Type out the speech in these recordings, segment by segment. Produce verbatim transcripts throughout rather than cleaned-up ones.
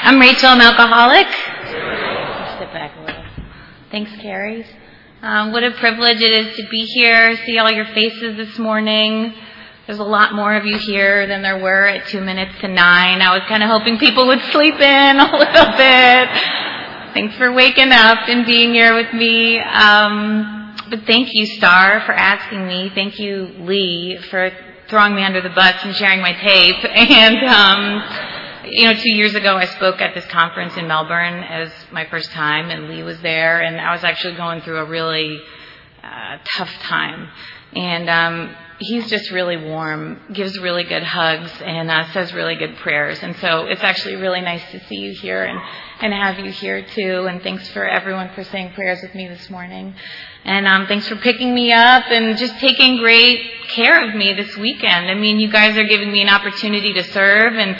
I'm Rachel, I'm alcoholic. Sit back a little. Thanks, Carrie. Um, what a privilege it is to be here, see all your faces this morning. There's a lot more of you here than there were at two minutes to nine. I was kind of hoping people would sleep in a little bit. Thanks for waking up and being here with me. Um, but thank you, Star, for asking me. Thank you, Lee, for throwing me under the bus and sharing my tape. And, um, you know, two years ago I spoke at this conference in Melbourne as my first time, and Lee was there, and I was actually going through a really uh, tough time. And um, he's just really warm, gives really good hugs, and uh, says really good prayers. And so it's actually really nice to see you here and, and have you here too. And thanks for everyone for saying prayers with me this morning. And um, thanks for picking me up and just taking great care of me this weekend. I mean, you guys are giving me an opportunity to serve and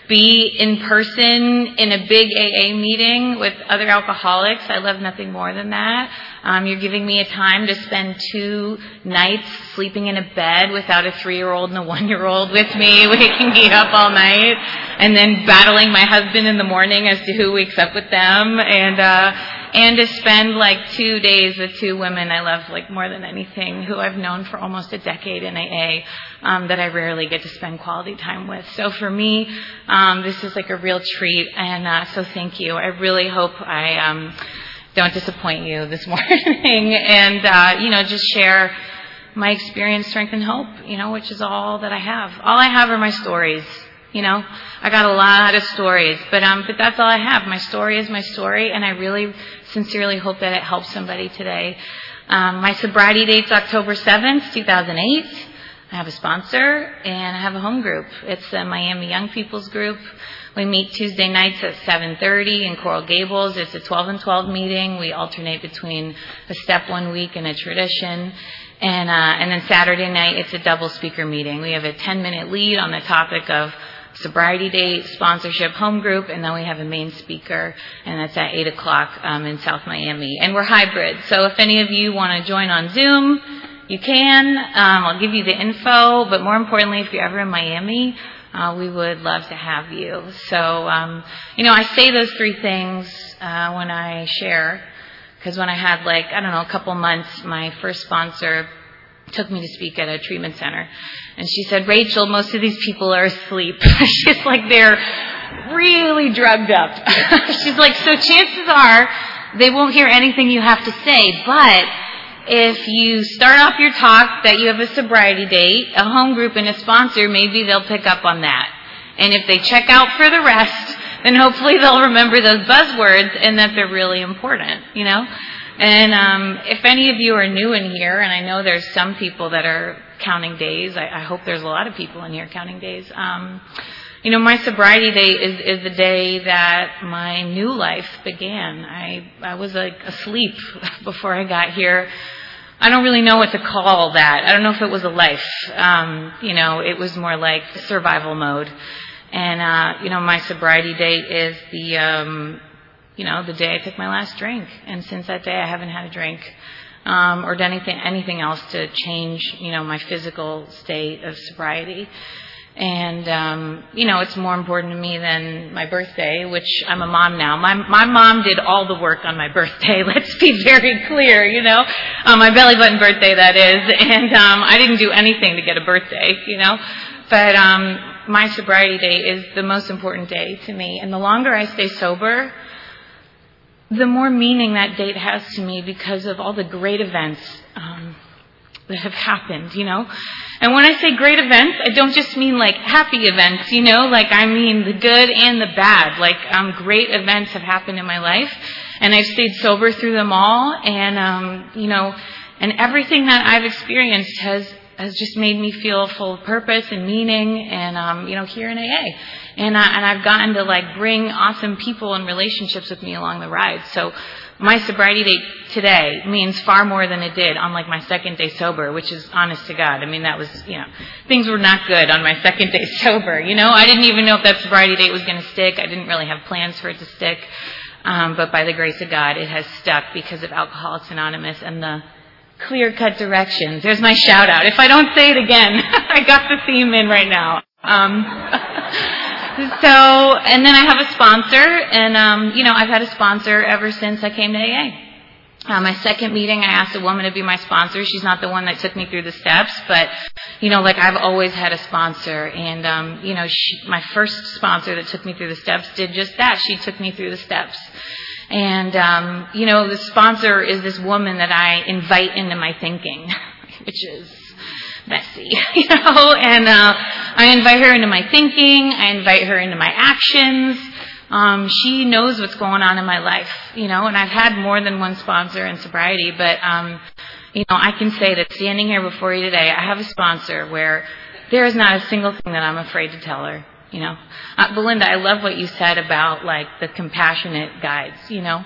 be in person in a big A A meeting with other alcoholics. I love nothing more than that. Um, you're giving me a time to spend two nights sleeping in a bed without a three-year-old and a one-year-old with me, waking me up all night, and then battling my husband in the morning as to who wakes up with them, and uh, and to spend like two days with two women I love like more than anything, who I've known for almost a decade in A A, um, that I rarely get to spend quality time with. So for me, um, this is like a real treat, and uh, so thank you. I really hope I um, don't disappoint you this morning, and uh, you know, just share my experience, strength, and hope, you know, which is all that I have. All I have are my stories. You know, I got a lot of stories, but um, but that's all I have. My story is my story, and I really sincerely hope that it helps somebody today. Um, my sobriety date's October seventh, two thousand eight. I have a sponsor, and I have a home group. It's the Miami Young People's Group. We meet Tuesday nights at seven thirty in Coral Gables. It's a twelve and twelve meeting. We alternate between a step one week and a tradition. And uh, and then Saturday night, it's a double speaker meeting. We have a ten-minute lead on the topic of sobriety date, sponsorship, home group, and then we have a main speaker, and that's at eight o'clock um, in South Miami. And we're hybrid, so if any of you want to join on Zoom, you can. Um, I'll give you the info, but more importantly, if you're ever in Miami, uh, we would love to have you. So, um, you know, I say those three things uh, when I share, because when I had, like, I don't know, a couple months, my first sponsor took me to speak at a treatment center. And she said, Rachel, most of these people are asleep. She's like, they're really drugged up. She's like, so chances are they won't hear anything you have to say. But if you start off your talk that you have a sobriety date, a home group, and a sponsor, maybe they'll pick up on that. And if they check out for the rest, then hopefully they'll remember those buzzwords and that they're really important, you know? And um, if any of you are new in here, and I know there's some people that are counting days, I, I hope there's a lot of people in here counting days. Um, you know, my sobriety date is, is the day that my new life began. I, I was like asleep before I got here. I don't really know what to call that. I don't know if it was a life. Um, you know, it was more like survival mode. And, uh, you know, my sobriety date is the... Um, you know, the day I took my last drink. And since that day, I haven't had a drink um, or done anything, anything else to change, you know, my physical state of sobriety. And, um, you know, it's more important to me than my birthday, which I'm a mom now. My my mom did all the work on my birthday. Let's be very clear, you know. Um, my belly button birthday, that is. And um, I didn't do anything to get a birthday, you know. But um, my sobriety day is the most important day to me. And the longer I stay sober, the more meaning that date has to me because of all the great events um, that have happened, you know. And when I say great events, I don't just mean like happy events, you know, like I mean the good and the bad. Like um, great events have happened in my life, and I've stayed sober through them all. And, um, you know, and everything that I've experienced has has just made me feel full of purpose and meaning, and, um, you know, here in A A. And, uh, and I've gotten to, like, bring awesome people and relationships with me along the ride. So my sobriety date today means far more than it did on, like, my second day sober, which is honest to God. I mean, that was, you know, things were not good on my second day sober, you know. I didn't even know if that sobriety date was going to stick. I didn't really have plans for it to stick. Um, but by the grace of God, it has stuck because of Alcoholics Anonymous and the clear-cut directions. There's my shout-out. If I don't say it again, I got the theme in right now. Um, So, and then I have a sponsor, and, um, you know, I've had a sponsor ever since I came to A A. Uh, my second meeting, I asked a woman to be my sponsor. She's not the one that took me through the steps, but, you know, like I've always had a sponsor. And, um, you know, she, my first sponsor that took me through the steps did just that. She took me through the steps. And, um, you know, the sponsor is this woman that I invite into my thinking, which is messy, you know, and uh, I invite her into my thinking. I invite her into my actions. Um, she knows what's going on in my life, you know, and I've had more than one sponsor in sobriety, but, um, you know, I can say that standing here before you today, I have a sponsor where there is not a single thing that I'm afraid to tell her, you know. Uh, Belinda, I love what you said about, like, the compassionate guides, you know.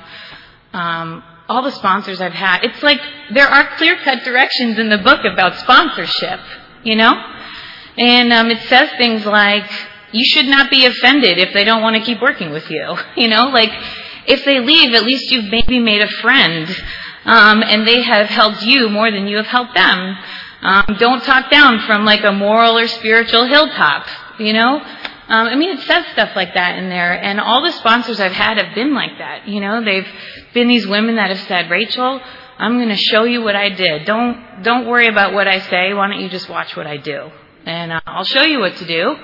Um, all the sponsors I've had, it's like there are clear-cut directions in the book about sponsorship, you know. And um, it says things like, you should not be offended if they don't want to keep working with you. You know, like if they leave, at least you've maybe made a friend, um, and they have helped you more than you have helped them. Um, don't talk down from like a moral or spiritual hilltop. You know, um, I mean, it says stuff like that in there, and all the sponsors I've had have been like that. You know, they've been these women that have said, Rachel, I'm going to show you what I did. Don't don't worry about what I say. Why don't you just watch what I do, and uh, I'll show you what to do.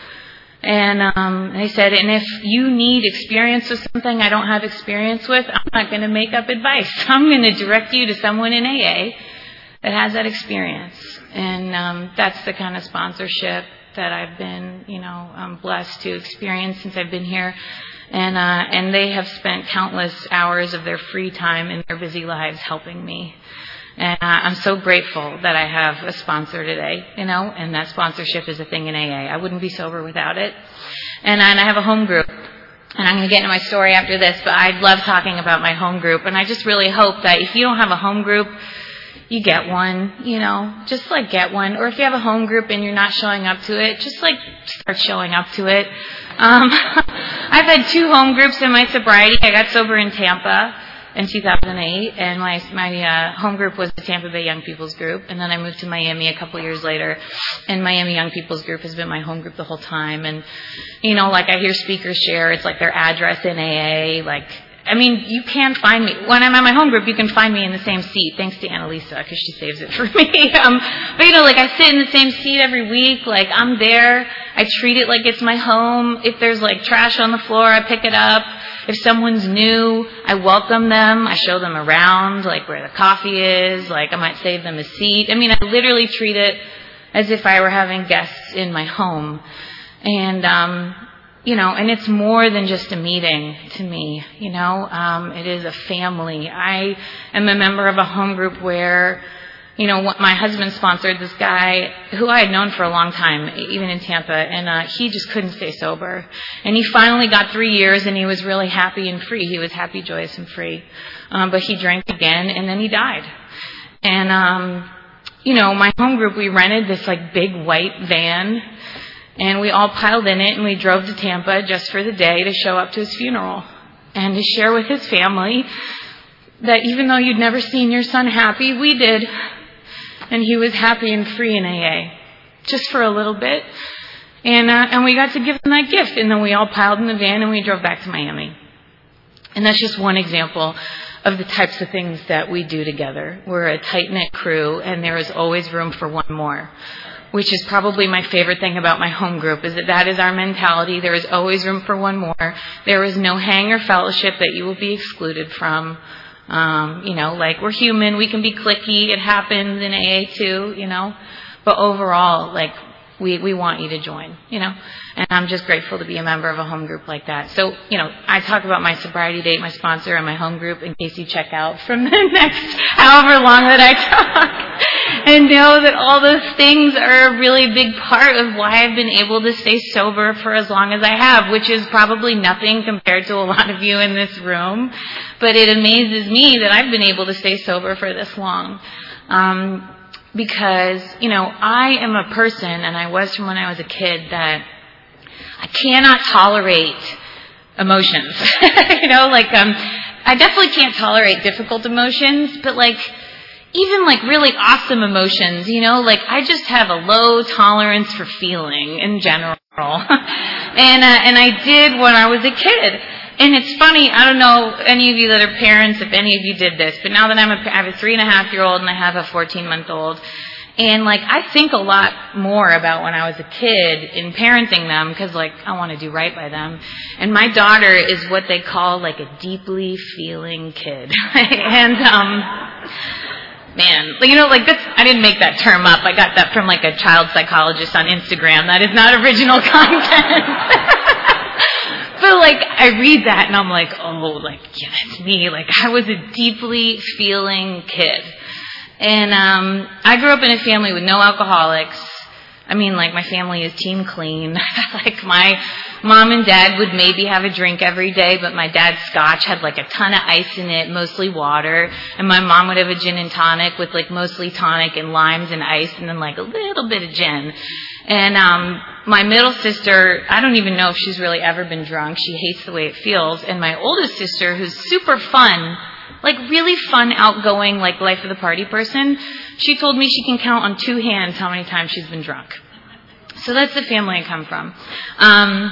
And um, they said, and if you need experience with something I don't have experience with, I'm not going to make up advice. I'm going to direct you to someone in A A that has that experience. And um, that's the kind of sponsorship that I've been, you know, um, blessed to experience since I've been here. And uh, and they have spent countless hours of their free time in their busy lives helping me. And uh, I'm so grateful that I have a sponsor today, you know, and that sponsorship is a thing in A A. I wouldn't be sober without it. And, and I have a home group. And I'm going to get into my story after this, but I love talking about my home group. And I just really hope that if you don't have a home group, you get one, you know, just like get one. Or if you have a home group and you're not showing up to it, just like start showing up to it. Um, I've had two home groups in my sobriety. I got sober in Tampa in two thousand eight, and my my uh, home group was the Tampa Bay Young People's Group, and then I moved to Miami a couple years later, and Miami Young People's Group has been my home group the whole time. And you know, like I hear speakers share, it's like their address in A A. Like, I mean, you can find me when I'm at my home group. You can find me in the same seat, thanks to Annalisa, because she saves it for me. um, but you know, like I sit in the same seat every week. Like I'm there. I treat it like it's my home. If there's like trash on the floor, I pick it up. If someone's new, I welcome them. I show them around, like where the coffee is. Like I might save them a seat. I mean, I literally treat it as if I were having guests in my home. And, um, you know, and it's more than just a meeting to me, you know. Um, it is a family. I am a member of a home group where, you know, my husband sponsored this guy who I had known for a long time, even in Tampa, and uh, he just couldn't stay sober. And he finally got three years, and he was really happy and free. He was happy, joyous, and free. Um, but he drank again, and then he died. And, um, you know, my home group, we rented this, like, big white van, and we all piled in it, and we drove to Tampa just for the day to show up to his funeral and to share with his family that even though you'd never seen your son happy, we did. And he was happy and free in A A, just for a little bit. And uh, and we got to give him that gift. And then we all piled in the van and we drove back to Miami. And that's just one example of the types of things that we do together. We're a tight-knit crew, and there is always room for one more, which is probably my favorite thing about my home group, is that that is our mentality. There is always room for one more. There is no hang or fellowship that you will be excluded from. Um, you know, like we're human, we can be cliquey, it happens in A A too, you know, but overall, like we, we want you to join, you know, and I'm just grateful to be a member of a home group like that. So, you know, I talk about my sobriety date, my sponsor, and my home group in case you check out from the next however long that I talk, and know that all those things are a really big part of why I've been able to stay sober for as long as I have, which is probably nothing compared to a lot of you in this room. But it amazes me that I've been able to stay sober for this long. Um, because, you know, I am a person, and I was from when I was a kid, that I cannot tolerate emotions. you know, like, um, I definitely can't tolerate difficult emotions, but like, even like really awesome emotions, you know, like I just have a low tolerance for feeling in general. and uh, and I did when I was a kid. And it's funny, I don't know any of you that are parents, if any of you did this, but now that I'm a, I have a three and a half year old and I have a fourteen month old, and like I think a lot more about when I was a kid in parenting them because like I want to do right by them. And my daughter is what they call like a deeply feeling kid. and um man, you know, like this, I didn't make that term up. I got that from like a child psychologist on Instagram. That is not original content. But like I read that and I'm like, oh, like yeah, that's me. Like I was a deeply feeling kid. And um I grew up in a family with no alcoholics. I mean, like my family is team clean. Like my mom and dad would maybe have a drink every day, but my dad's scotch had like a ton of ice in it, mostly water. And my mom would have a gin and tonic with like mostly tonic and limes and ice and then like a little bit of gin. And um my middle sister, I don't even know if she's really ever been drunk. She hates the way it feels. And my oldest sister, who's super fun, like really fun, outgoing, like life of the party person, she told me she can count on two hands how many times she's been drunk. So that's the family I come from. Um,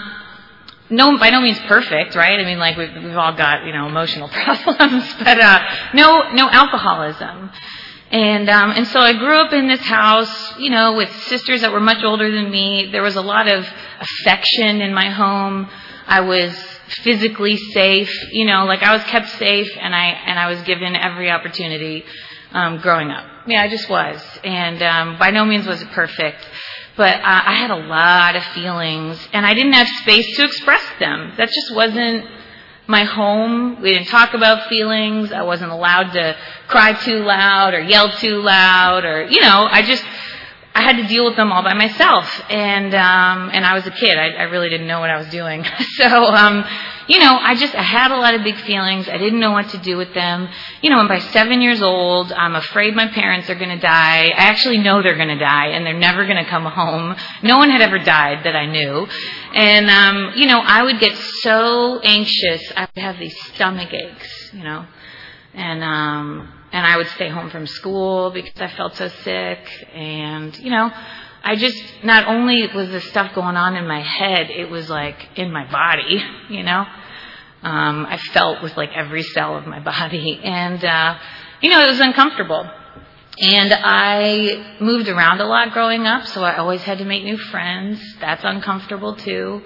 no, by no means perfect, right? I mean, like we've, we've all got, you know, emotional problems, but uh, no, no alcoholism. And um, and so I grew up in this house, you know, with sisters that were much older than me. There was a lot of affection in my home. I was physically safe, you know, like I was kept safe, and I and I was given every opportunity um, growing up. Yeah, I just was, and um, by no means was it perfect, but uh, I had a lot of feelings, and I didn't have space to express them. That just wasn't my home. We didn't talk about feelings. I wasn't allowed to cry too loud or yell too loud, or you know, I just. I had to deal with them all by myself, and um, and I was a kid. I, I really didn't know what I was doing. so, um, you know, I just I had a lot of big feelings. I didn't know what to do with them. You know, and by seven years old, I'm afraid my parents are going to die. I actually know they're going to die, and they're never going to come home. No one had ever died that I knew. And, um, you know, I would get so anxious. I would have these stomach aches, you know, and um And I would stay home from school because I felt so sick. And, you know, I just, not only was this stuff going on in my head, it was like in my body, you know. Um, I felt with like every cell of my body. And, uh, you know, it was uncomfortable. And I moved around a lot growing up, so I always had to make new friends. That's uncomfortable too.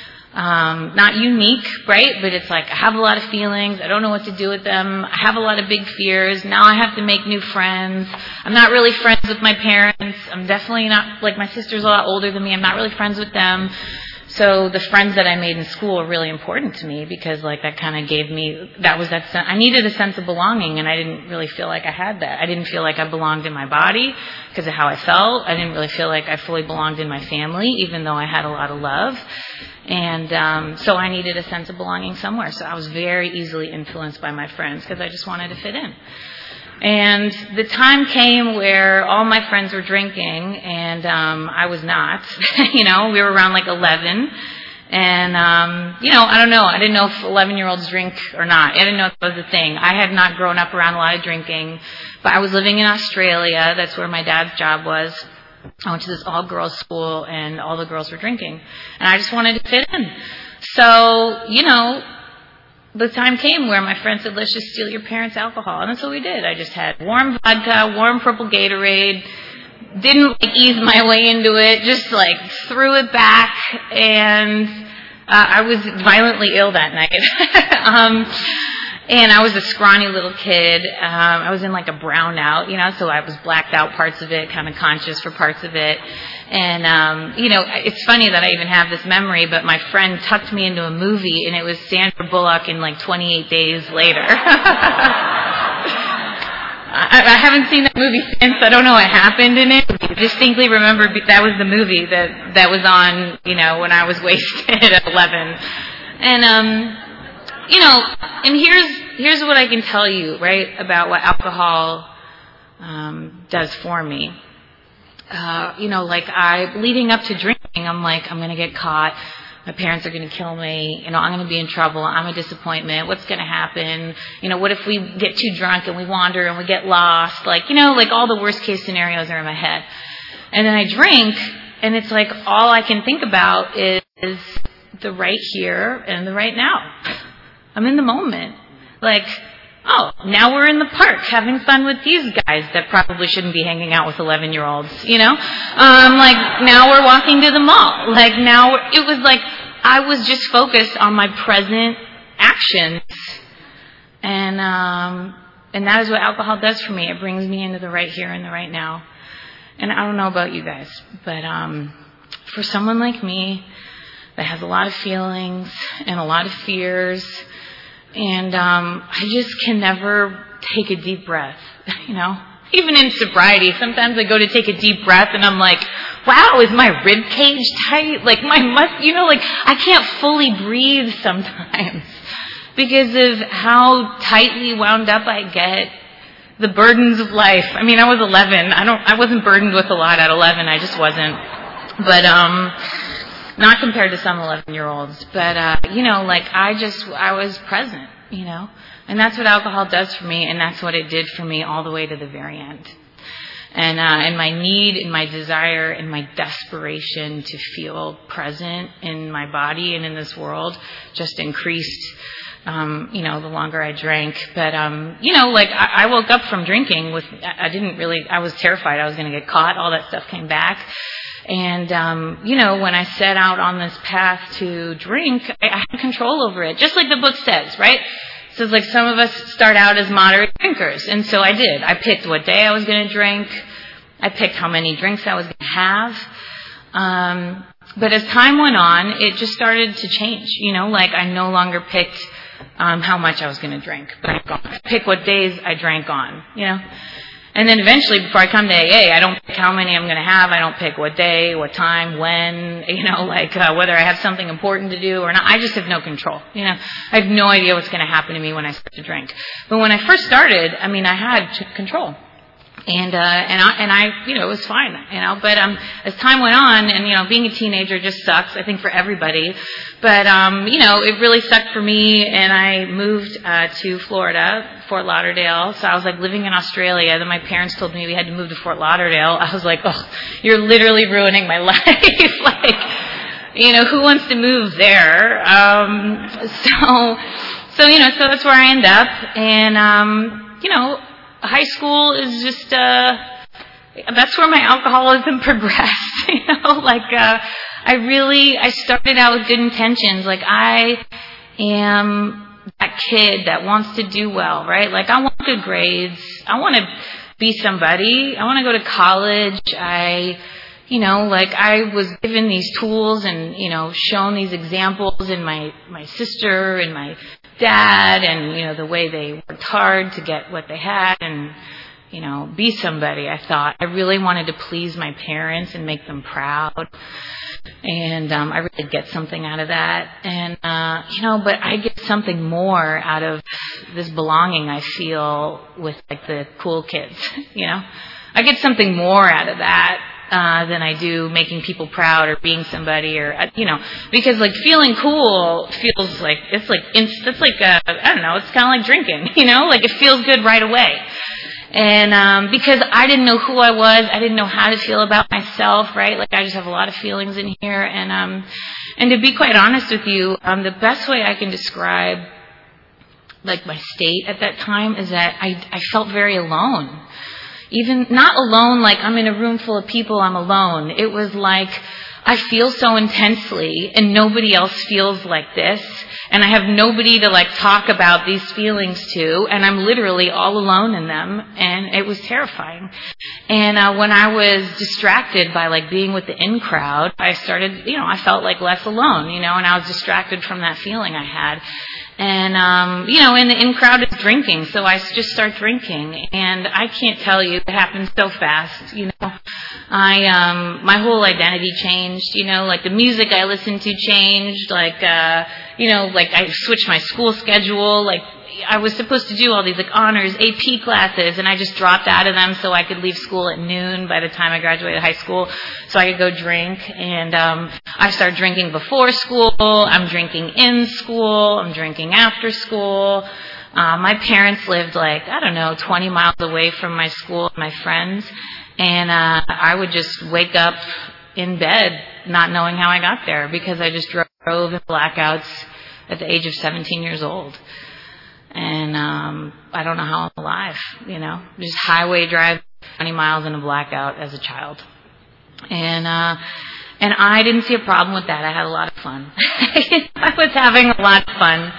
Um, not unique, right? But it's like I have a lot of feelings. I don't know what to do with them. I have a lot of big fears. Now I have to make new friends. I'm not really friends with my parents. I'm definitely not, like my sister's a lot older than me. I'm not really friends with them. So the friends that I made in school are really important to me because like that kind of gave me, that was that, sen- I needed a sense of belonging, and I didn't really feel like I had that. I didn't feel like I belonged in my body because of how I felt. I didn't really feel like I fully belonged in my family, even though I had a lot of love. And um, so I needed a sense of belonging somewhere. So I was very easily influenced by my friends because I just wanted to fit in. And the time came where all my friends were drinking, and um, I was not. You know, we were around like eleven. And, um, you know, I don't know. I didn't know if eleven-year-olds drink or not. I didn't know if that was a thing. I had not grown up around a lot of drinking. But I was living in Australia. That's where my dad's job was. I went to this all-girls school, and all the girls were drinking. And I just wanted to fit in. So, you know, the time came where my friend said, let's just steal your parents' alcohol. And that's what we did. I just had warm vodka, warm purple Gatorade, didn't like, ease my way into it, just like threw it back. And uh, I was violently ill that night. um And I was a scrawny little kid. Um, I was in like a brownout, you know, so I was blacked out parts of it, kind of conscious for parts of it. And, um, you know, it's funny that I even have this memory, but my friend tucked me into a movie, and it was Sandra Bullock in like twenty-eight days later. I, I haven't seen that movie since. I don't know what happened in it. I distinctly remember that was the movie that, that was on, you know, when I was wasted at eleven. And, um... You know, and here's here's what I can tell you, right, about what alcohol um, does for me. Uh, you know, like I, leading up to drinking, I'm like, I'm going to get caught. my parents are going to kill me, you know, I'm going to be in trouble, I'm a disappointment, what's going to happen, you know, what if we get too drunk and we wander and we get lost, like, you know, like all the worst case scenarios are in my head. And then I drink, and it's like all I can think about is, is the right here and the right now. I'm in the moment. Like, oh, now we're in the park having fun with these guys that probably shouldn't be hanging out with eleven-year-olds, you know? Um, like, now we're walking to the mall. Like, now we're, it was like I was just focused on my present actions. And um, and that is what alcohol does for me. It brings me into the right here and the right now. And I don't know about you guys, but um, for someone like me that has a lot of feelings and a lot of fears, and um, I just can never take a deep breath, you know. Even in sobriety, sometimes I go to take a deep breath and I'm like, wow, is my rib cage tight? Like my mus, you know, like I can't fully breathe sometimes because of how tightly wound up I get. The burdens of life. I mean, I was eleven. I don't. I wasn't burdened with a lot at eleven. I just wasn't. But um, not compared to some eleven-year-olds. But uh, you know, like I just, I was present. You know, and that's what alcohol does for me, and that's what it did for me all the way to the very end. And uh, and my need, and my desire, and my desperation to feel present in my body and in this world just increased. Um, you know, the longer I drank. But, um, you know, like I, I woke up from drinking with, I didn't really, I was terrified I was going to get caught. All that stuff came back. And, um, you know, when I set out on this path to drink, I, I had control over it. Just like the book says, right? It says like some of us start out as moderate drinkers. And so I did. I picked what day I was going to drink. I picked how many drinks I was going to have. Um, but as time went on, it just started to change. You know, like I no longer picked Um, how much I was going to drink. I pick what days I drank on, you know. And then eventually, before I come to A A, I don't pick how many I'm going to have. I don't pick what day, what time, when, you know, like uh, whether I have something important to do or not. I just have no control, you know. I have no idea what's going to happen to me when I start to drink. But when I first started, I mean, I had control. And, uh, and I, and I, you know, it was fine, you know, but, um, as time went on and, you know, being a teenager just sucks, I think for everybody, but, um, you know, it really sucked for me and I moved, uh, to Florida, Fort Lauderdale, so I was like living in Australia, then my parents told me we had to move to Fort Lauderdale. I was like, oh, you're literally ruining my life, like, you know, who wants to move there? Um, so, so, you know, so that's where I end up and, um, you know, high school is just, uh, that's where my alcoholism progressed, you know, like, uh, I really, I started out with good intentions, like, I am that kid that wants to do well, right, like, I want good grades, I want to be somebody, I want to go to college, I, you know, like, I was given these tools and, you know, shown these examples in my, my sister and my dad and, you know, the way they worked hard to get what they had and, you know, be somebody, I thought. I really wanted to please my parents and make them proud. And um, I really get something out of that. And, uh, you know, but I get something more out of this belonging I feel with, like, the cool kids, you know. I get something more out of that. Uh, than I do making people proud or being somebody or, uh, you know, because like feeling cool feels like, it's like, it's, it's like, uh, I don't know, it's kind of like drinking, you know, like it feels good right away. And, um, because I didn't know who I was, I didn't know how to feel about myself, right? Like I just have a lot of feelings in here. And, um, and to be quite honest with you, um, the best way I can describe like my state at that time is that I, I felt very alone. Even not alone, like I'm in a room full of people, I'm alone. It was like I feel so intensely and nobody else feels like this. And I have nobody to like talk about these feelings to. And I'm literally all alone in them. And it was terrifying. And uh, when I was distracted by like being with the in crowd, I started, you know, I felt like less alone, you know, and I was distracted from that feeling I had. And, um, you know, and the in crowd is drinking, so I just start drinking. And I can't tell you, it happened so fast, you know. I, um, my whole identity changed, you know, like the music I listened to changed, like, uh, you know, like I switched my school schedule, like I was supposed to do all these like honors, A P classes, and I just dropped out of them so I could leave school at noon by the time I graduated high school, so I could go drink. And um, I started drinking before school. I'm drinking in school. I'm drinking after school. Uh, my parents lived like, I don't know, twenty miles away from my school and my friends. And uh, I would just wake up in bed not knowing how I got there because I just drove in blackouts at the age of seventeen years old. And um, I don't know how I'm alive, you know. Just highway drive twenty miles in a blackout as a child. And uh, and I didn't see a problem with that. I had a lot of fun. I was having a lot of fun.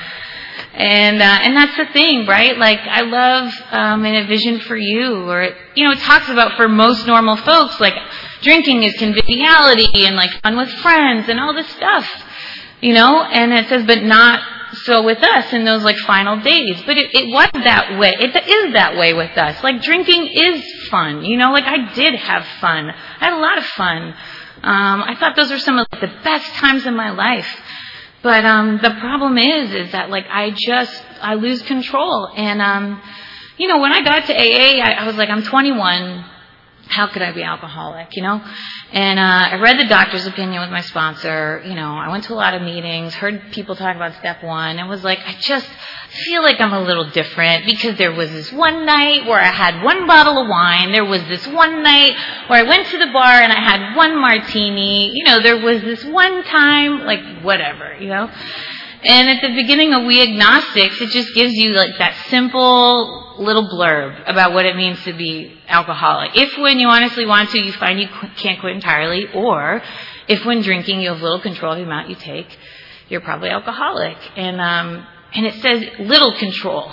And uh, and that's the thing, right? Like, I love um, in A Vision for You, where it, you know, it talks about for most normal folks, like, drinking is conviviality and, like, fun with friends and all this stuff, you know? And it says, but not so with us in those, like, final days. But it, it was that way. It is that way with us. Like, drinking is fun, you know? Like, I did have fun. I had a lot of fun. Um, I thought those were some of the best times in my life. But um, the problem is, is that, like, I just, I lose control. And, um, you know, when I got to A A, I, I was like, I'm twenty-one. How could I be alcoholic, you know? And uh, I read the doctor's opinion with my sponsor. You know, I went to a lot of meetings, heard people talk about step one, and was like, I just feel like I'm a little different because there was this one night where I had one bottle of wine. There was this one night where I went to the bar and I had one martini. You know, there was this one time, like, whatever, you know? And at the beginning of We Agnostics, it just gives you, like, that simple little blurb about what it means to be alcoholic. If when you honestly want to, you find you qu- can't quit entirely, or if when drinking you have little control of the amount you take, you're probably alcoholic. And um, and it says little control,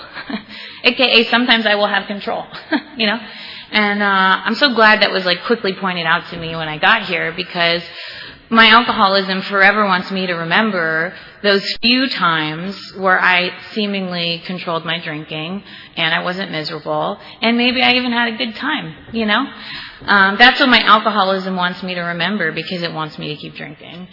A K A sometimes I will have control, you know. And uh, I'm so glad that was, like, quickly pointed out to me when I got here, because my alcoholism forever wants me to remember those few times where I seemingly controlled my drinking and I wasn't miserable, and maybe I even had a good time, you know? Um, that's what my alcoholism wants me to remember, because it wants me to keep drinking.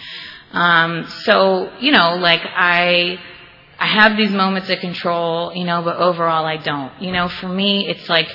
Um, so, you know, like, I I have these moments of control, you know, but overall I don't. You know, for me, it's like,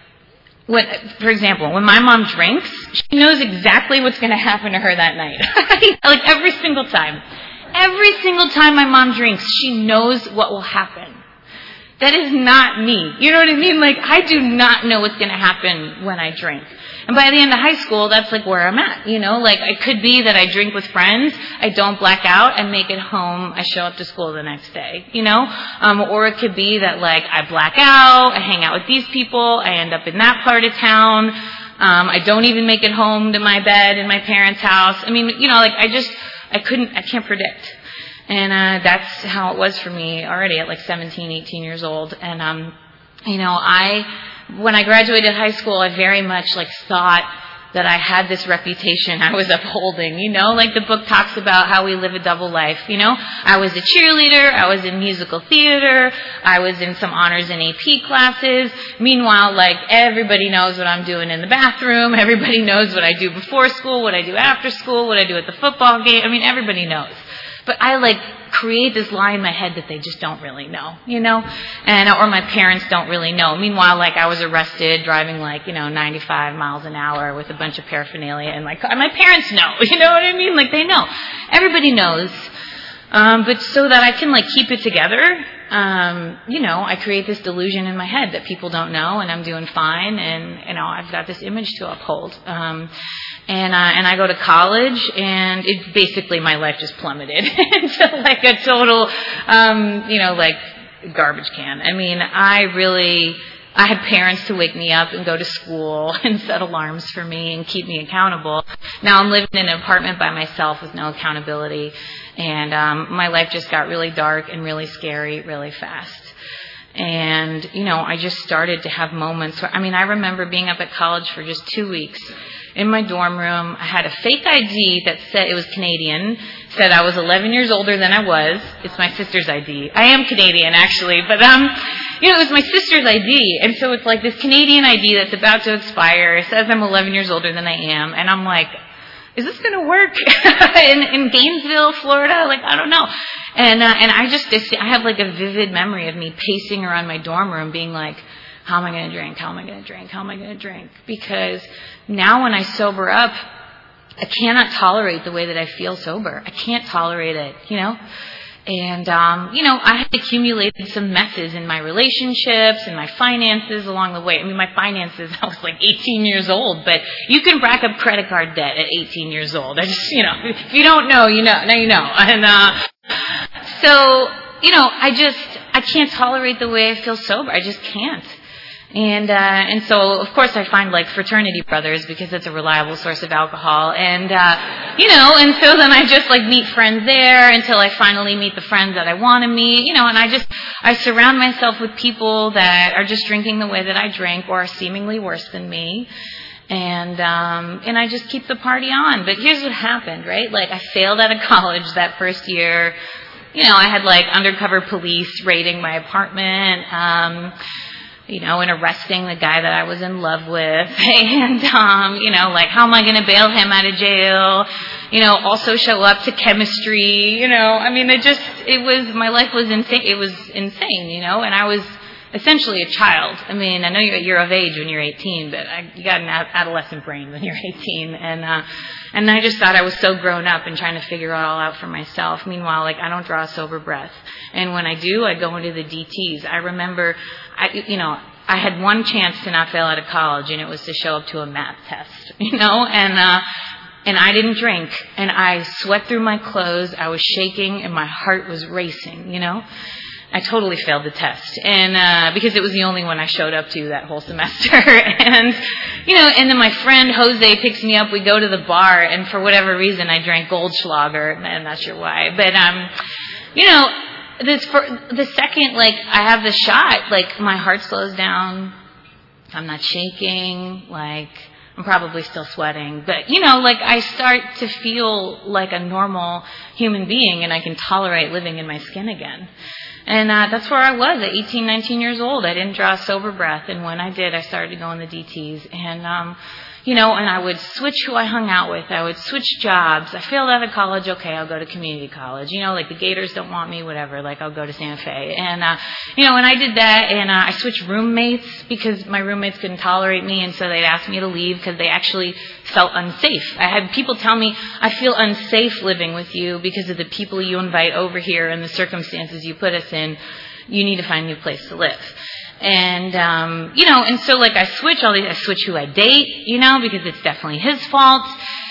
When, for example, when my mom drinks, she knows exactly what's going to happen to her that night. Like, every single time. Every single time my mom drinks, she knows what will happen. That is not me. You know what I mean? Like, I do not know what's going to happen when I drink. And by the end of high school, that's, like, where I'm at, you know? Like, it could be that I drink with friends, I don't black out, I make it home, I show up to school the next day, you know? Um, or it could be that, like, I black out, I hang out with these people, I end up in that part of town, um, I don't even make it home to my bed in my parents' house. I mean, you know, like, I just, I couldn't, I can't predict. And uh, that's how it was for me already at, like, seventeen, eighteen years old. And, um, you know, I... when I graduated high school, I very much, like, thought that I had this reputation I was upholding, you know? Like, the book talks about how we live a double life, you know? I was a cheerleader, I was in musical theater, I was in some honors and A P classes. Meanwhile, like, everybody knows what I'm doing in the bathroom, everybody knows what I do before school, what I do after school, what I do at the football game. I mean, everybody knows. But I, like, create this lie in my head that they just don't really know, you know? And, or my parents don't really know. Meanwhile, like, I was arrested driving, like, you know, ninety-five miles an hour with a bunch of paraphernalia in my car. My parents know, you know what I mean? Like, they know. Everybody knows. Um, but so that I can, like, keep it together, um, you know, I create this delusion in my head that people don't know and I'm doing fine, and, you know, I've got this image to uphold. Um, And uh, and I go to college, and it basically my life just plummeted into, like, a total, um, you know, like, garbage can. I mean, I really, I had parents to wake me up and go to school and set alarms for me and keep me accountable. Now I'm living in an apartment by myself with no accountability, and um, my life just got really dark and really scary really fast. And, you know, I just started to have moments where, I mean, I remember being up at college for just two weeks. In my dorm room, I had a fake I D that said, it was Canadian, said I was eleven years older than I was. It's my sister's I D. I am Canadian, actually, but, um, you know, it was my sister's I D. And so it's like this Canadian I D that's about to expire. It says I'm eleven years older than I am. And I'm like, is this going to work in, in Gainesville, Florida? Like, I don't know. And, uh, and I just, I have like a vivid memory of me pacing around my dorm room being like, how am I going to drink? How am I going to drink? How am I going to drink? Because now when I sober up, I cannot tolerate the way that I feel sober. I can't tolerate it, you know? And, um, you know, I had accumulated some messes in my relationships and my finances along the way. I mean, my finances, I was like eighteen years old, but you can rack up credit card debt at eighteen years old. I just, you know, if you don't know, you know, now you know. And, uh, so, you know, I just, I can't tolerate the way I feel sober. I just can't. And, uh, and so, of course, I find, like, fraternity brothers because it's a reliable source of alcohol. And, uh, you know, and so then I just, like, meet friends there until I finally meet the friends that I want to meet, you know, and I just, I surround myself with people that are just drinking the way that I drink or are seemingly worse than me. And, um, and I just keep the party on. But here's what happened, right? Like, I failed out of college that first year. You know, I had, like, undercover police raiding my apartment. Um, you know, and arresting the guy that I was in love with. And, um, you know, like, how am I going to bail him out of jail? You know, also show up to chemistry, you know. I mean, it just, it was, my life was insane. It was insane, you know, and I was essentially a child. I mean, I know you're, you're of age when you're eighteen, but I, you got an adolescent brain when you're eighteen. And, uh, and I just thought I was so grown up and trying to figure it all out for myself. Meanwhile, like, I don't draw a sober breath. And when I do, I go into the D Ts. I remember, I, you know, I had one chance to not fail out of college, and it was to show up to a math test, you know, and, uh, and I didn't drink, and I sweat through my clothes. I was shaking, and my heart was racing, you know. I totally failed the test, and uh because it was the only one I showed up to that whole semester. And, you know, and then my friend Jose picks me up. We go to the bar, and for whatever reason, I drank Goldschlager. I'm not sure why, but, um, you know, this for the second, like, I have the shot, like, my heart slows down. I'm not shaking, like, I'm probably still sweating, but, you know, like, I start to feel like a normal human being, and I can tolerate living in my skin again. And uh, that's where I was at eighteen, nineteen years old. I didn't draw a sober breath. And when I did, I started to go in the D Ts. And, um, you know, and I would switch who I hung out with. I would switch jobs. I failed out of college. Okay, I'll go to community college. You know, like, the Gators don't want me, whatever. Like, I'll go to Santa Fe. And, uh, you know, and I did that. And uh, I switched roommates because my roommates couldn't tolerate me. And so they'd ask me to leave because they actually felt unsafe. I had people tell me, I feel unsafe living with you because of the people you invite over here and the circumstances you put us in. You need to find a new place to live. And, um, you know, and so, like, I switch all these, I switch who I date, you know, because it's definitely his fault.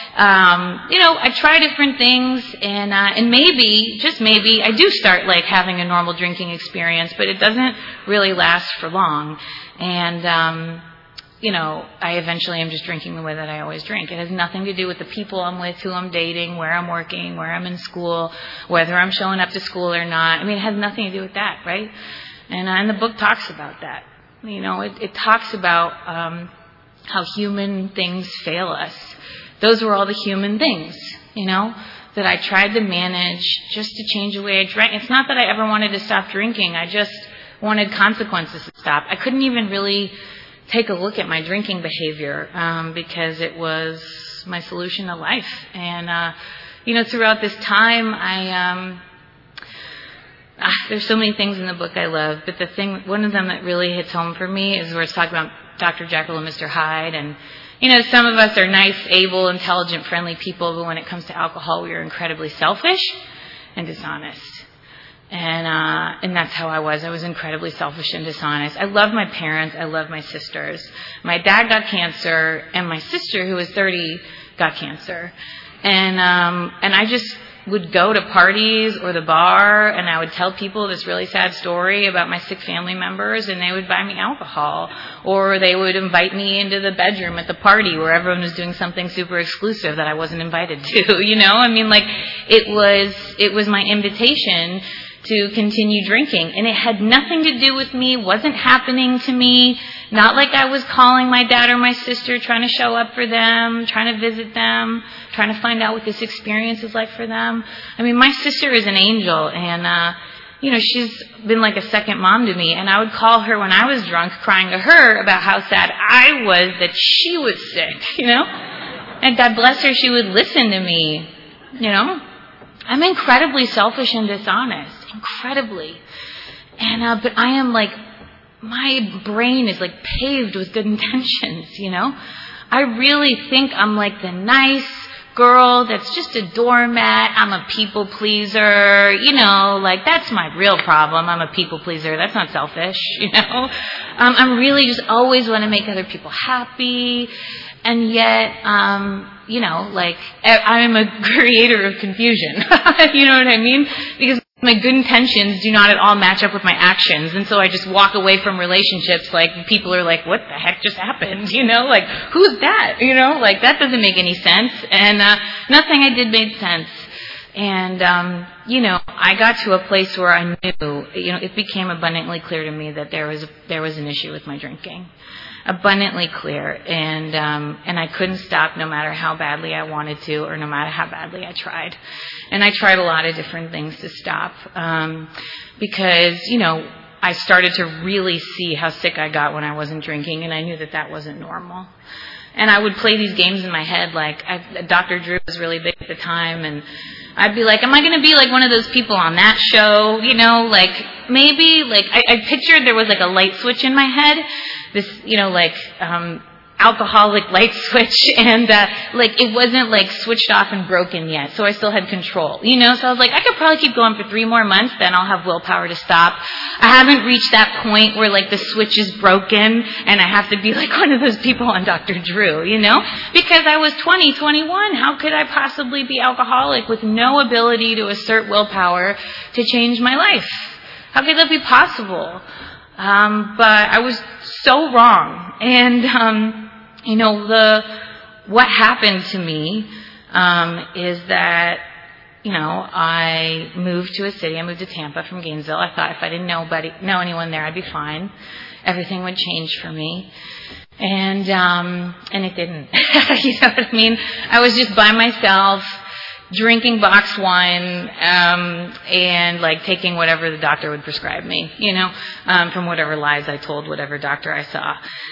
Um, you know, I try different things, and, uh, and maybe, just maybe, I do start, like, having a normal drinking experience, but it doesn't really last for long. And, um, you know, I eventually am just drinking the way that I always drink. It has nothing to do with the people I'm with, who I'm dating, where I'm working, where I'm in school, whether I'm showing up to school or not. I mean, it has nothing to do with that, right? And, uh, and the book talks about that. You know, it, it talks about um, how human things fail us. Those were all the human things, you know, that I tried to manage just to change the way I drank. It's not that I ever wanted to stop drinking. I just wanted consequences to stop. I couldn't even really take a look at my drinking behavior um, because it was my solution to life. And, uh, you know, throughout this time, I... Um, Ah, there's so many things in the book I love, but the thing, one of them that really hits home for me is where it's talking about Doctor Jekyll and Mister Hyde. And, you know, some of us are nice, able, intelligent, friendly people, but when it comes to alcohol, we are incredibly selfish and dishonest. And, uh, and that's how I was. I was incredibly selfish and dishonest. I love my parents. I love my sisters. My dad got cancer, and my sister, who was thirty, got cancer. And, um, and I just would go to parties or the bar, and I would tell people this really sad story about my sick family members, and they would buy me alcohol, or they would invite me into the bedroom at the party where everyone was doing something super exclusive that I wasn't invited to. You know, I mean, like, it was it was my invitation to continue drinking, and it had nothing to do with me, wasn't happening to me. Not like I was calling my dad or my sister, trying to show up for them, trying to visit them, trying to find out what this experience is like for them. I mean, my sister is an angel, and, uh, you know, she's been like a second mom to me. And I would call her when I was drunk, crying to her about how sad I was that she was sick, you know? And God bless her, she would listen to me, you know. I'm incredibly selfish and dishonest, incredibly. And, uh, but I am like, my brain is like paved with good intentions, you know. I really think I'm like the nice girl that's just a doormat. I'm a people pleaser, you know, like that's my real problem. I'm a people pleaser. That's not selfish, you know. Um, I'm really just always want to make other people happy. And yet, um, you know, like I'm a creator of confusion. You know what I mean? Because my good intentions do not at all match up with my actions. And so I just walk away from relationships like people are like, what the heck just happened? You know, like, who's that? You know, like that doesn't make any sense. And uh, nothing I did made sense. And, um, you know, I got to a place where I knew, you know, it became abundantly clear to me that there was there was an issue with my drinking. Abundantly clear. And um, and I couldn't stop no matter how badly I wanted to or no matter how badly I tried. And I tried a lot of different things to stop um, because, you know, I started to really see how sick I got when I wasn't drinking, and I knew that that wasn't normal. And I would play these games in my head, like I, Doctor Drew was really big at the time, and I'd be like, am I going to be like one of those people on that show? You know, like maybe, like I, I pictured there was like a light switch in my head, this, you know, like um alcoholic light switch, and uh, like it wasn't like switched off and broken yet, so I still had control, you know. So I was like, I could probably keep going for three more months, then I'll have willpower to stop. I haven't reached that point where like the switch is broken and I have to be like one of those people on Doctor Drew, you know, because I was twenty, twenty-one. How could I possibly be alcoholic with no ability to assert willpower to change my life? How could that be possible? Um, but I was so wrong, and um, you know, the what happened to me um, is that, you know, I moved to a city. I moved to Tampa from Gainesville. I thought if I didn't know, buddy, know anyone there, I'd be fine. Everything would change for me. And um, and it didn't. You know what I mean? I was just by myself, drinking boxed wine, um, and like taking whatever the doctor would prescribe me, you know, um, from whatever lies I told whatever doctor I saw.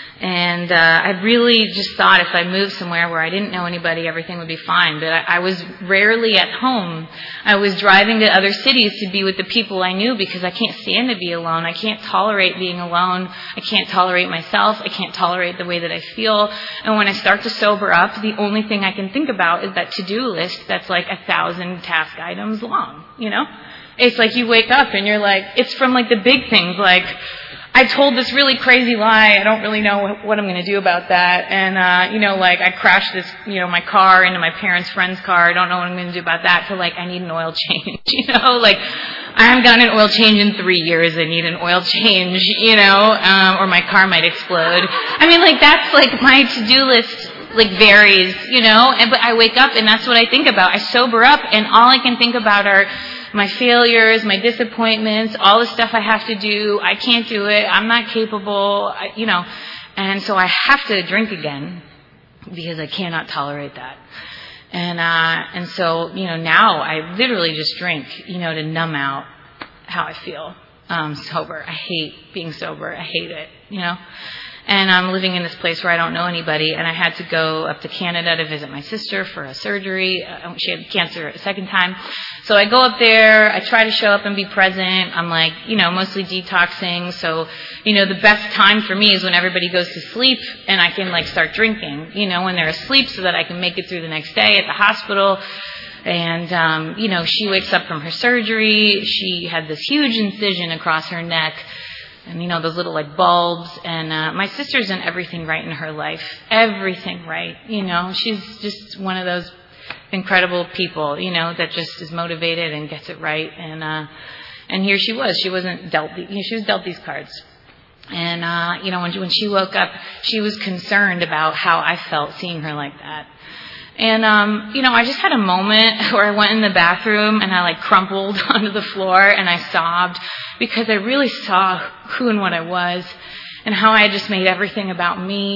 And uh, I really just thought if I moved somewhere where I didn't know anybody, everything would be fine. But I, I was rarely at home. I was driving to other cities to be with the people I knew because I can't stand to be alone. I can't tolerate being alone. I can't tolerate myself. I can't tolerate the way that I feel. And when I start to sober up, the only thing I can think about is that to-do list that's like a thousand task items long, you know? It's like you wake up and you're like, it's from like the big things, like, I told this really crazy lie. I don't really know what I'm going to do about that. And, uh, you know, like I crashed this, you know, my car into my parents' friend's car. I don't know what I'm going to do about that. So like I need an oil change, you know, like I haven't gotten an oil change in three years. I need an oil change, you know, um, or my car might explode. I mean, like that's like my to-do list like varies, you know, and but I wake up and that's what I think about. I sober up and all I can think about are my failures, my disappointments, all the stuff I have to do. I can't do it. I'm not capable, I, you know. And so I have to drink again because I cannot tolerate that. And uh, and so, you know, now I literally just drink, you know, to numb out how I feel um, sober. I hate being sober. I hate it, you know. And I'm living in this place where I don't know anybody, and I had to go up to Canada to visit my sister for a surgery. Uh, she had cancer a second time. So I go up there, I try to show up and be present. I'm like, you know, mostly detoxing. So, you know, the best time for me is when everybody goes to sleep and I can like start drinking, you know, when they're asleep so that I can make it through the next day at the hospital. And, um, you know, she wakes up from her surgery. She had this huge incision across her neck. And, you know, those little, like, bulbs. And uh, my sister's done everything right in her life. Everything right, you know. She's just one of those incredible people, you know, that just is motivated and gets it right. And uh, and here she was. She wasn't dealt, the, you know, she was dealt these cards. And, uh, you know, when, when she woke up, she was concerned about how I felt seeing her like that. And, um, you know, I just had a moment where I went in the bathroom and I, like, crumpled onto the floor and I sobbed because I really saw who and what I was and how I had just made everything about me,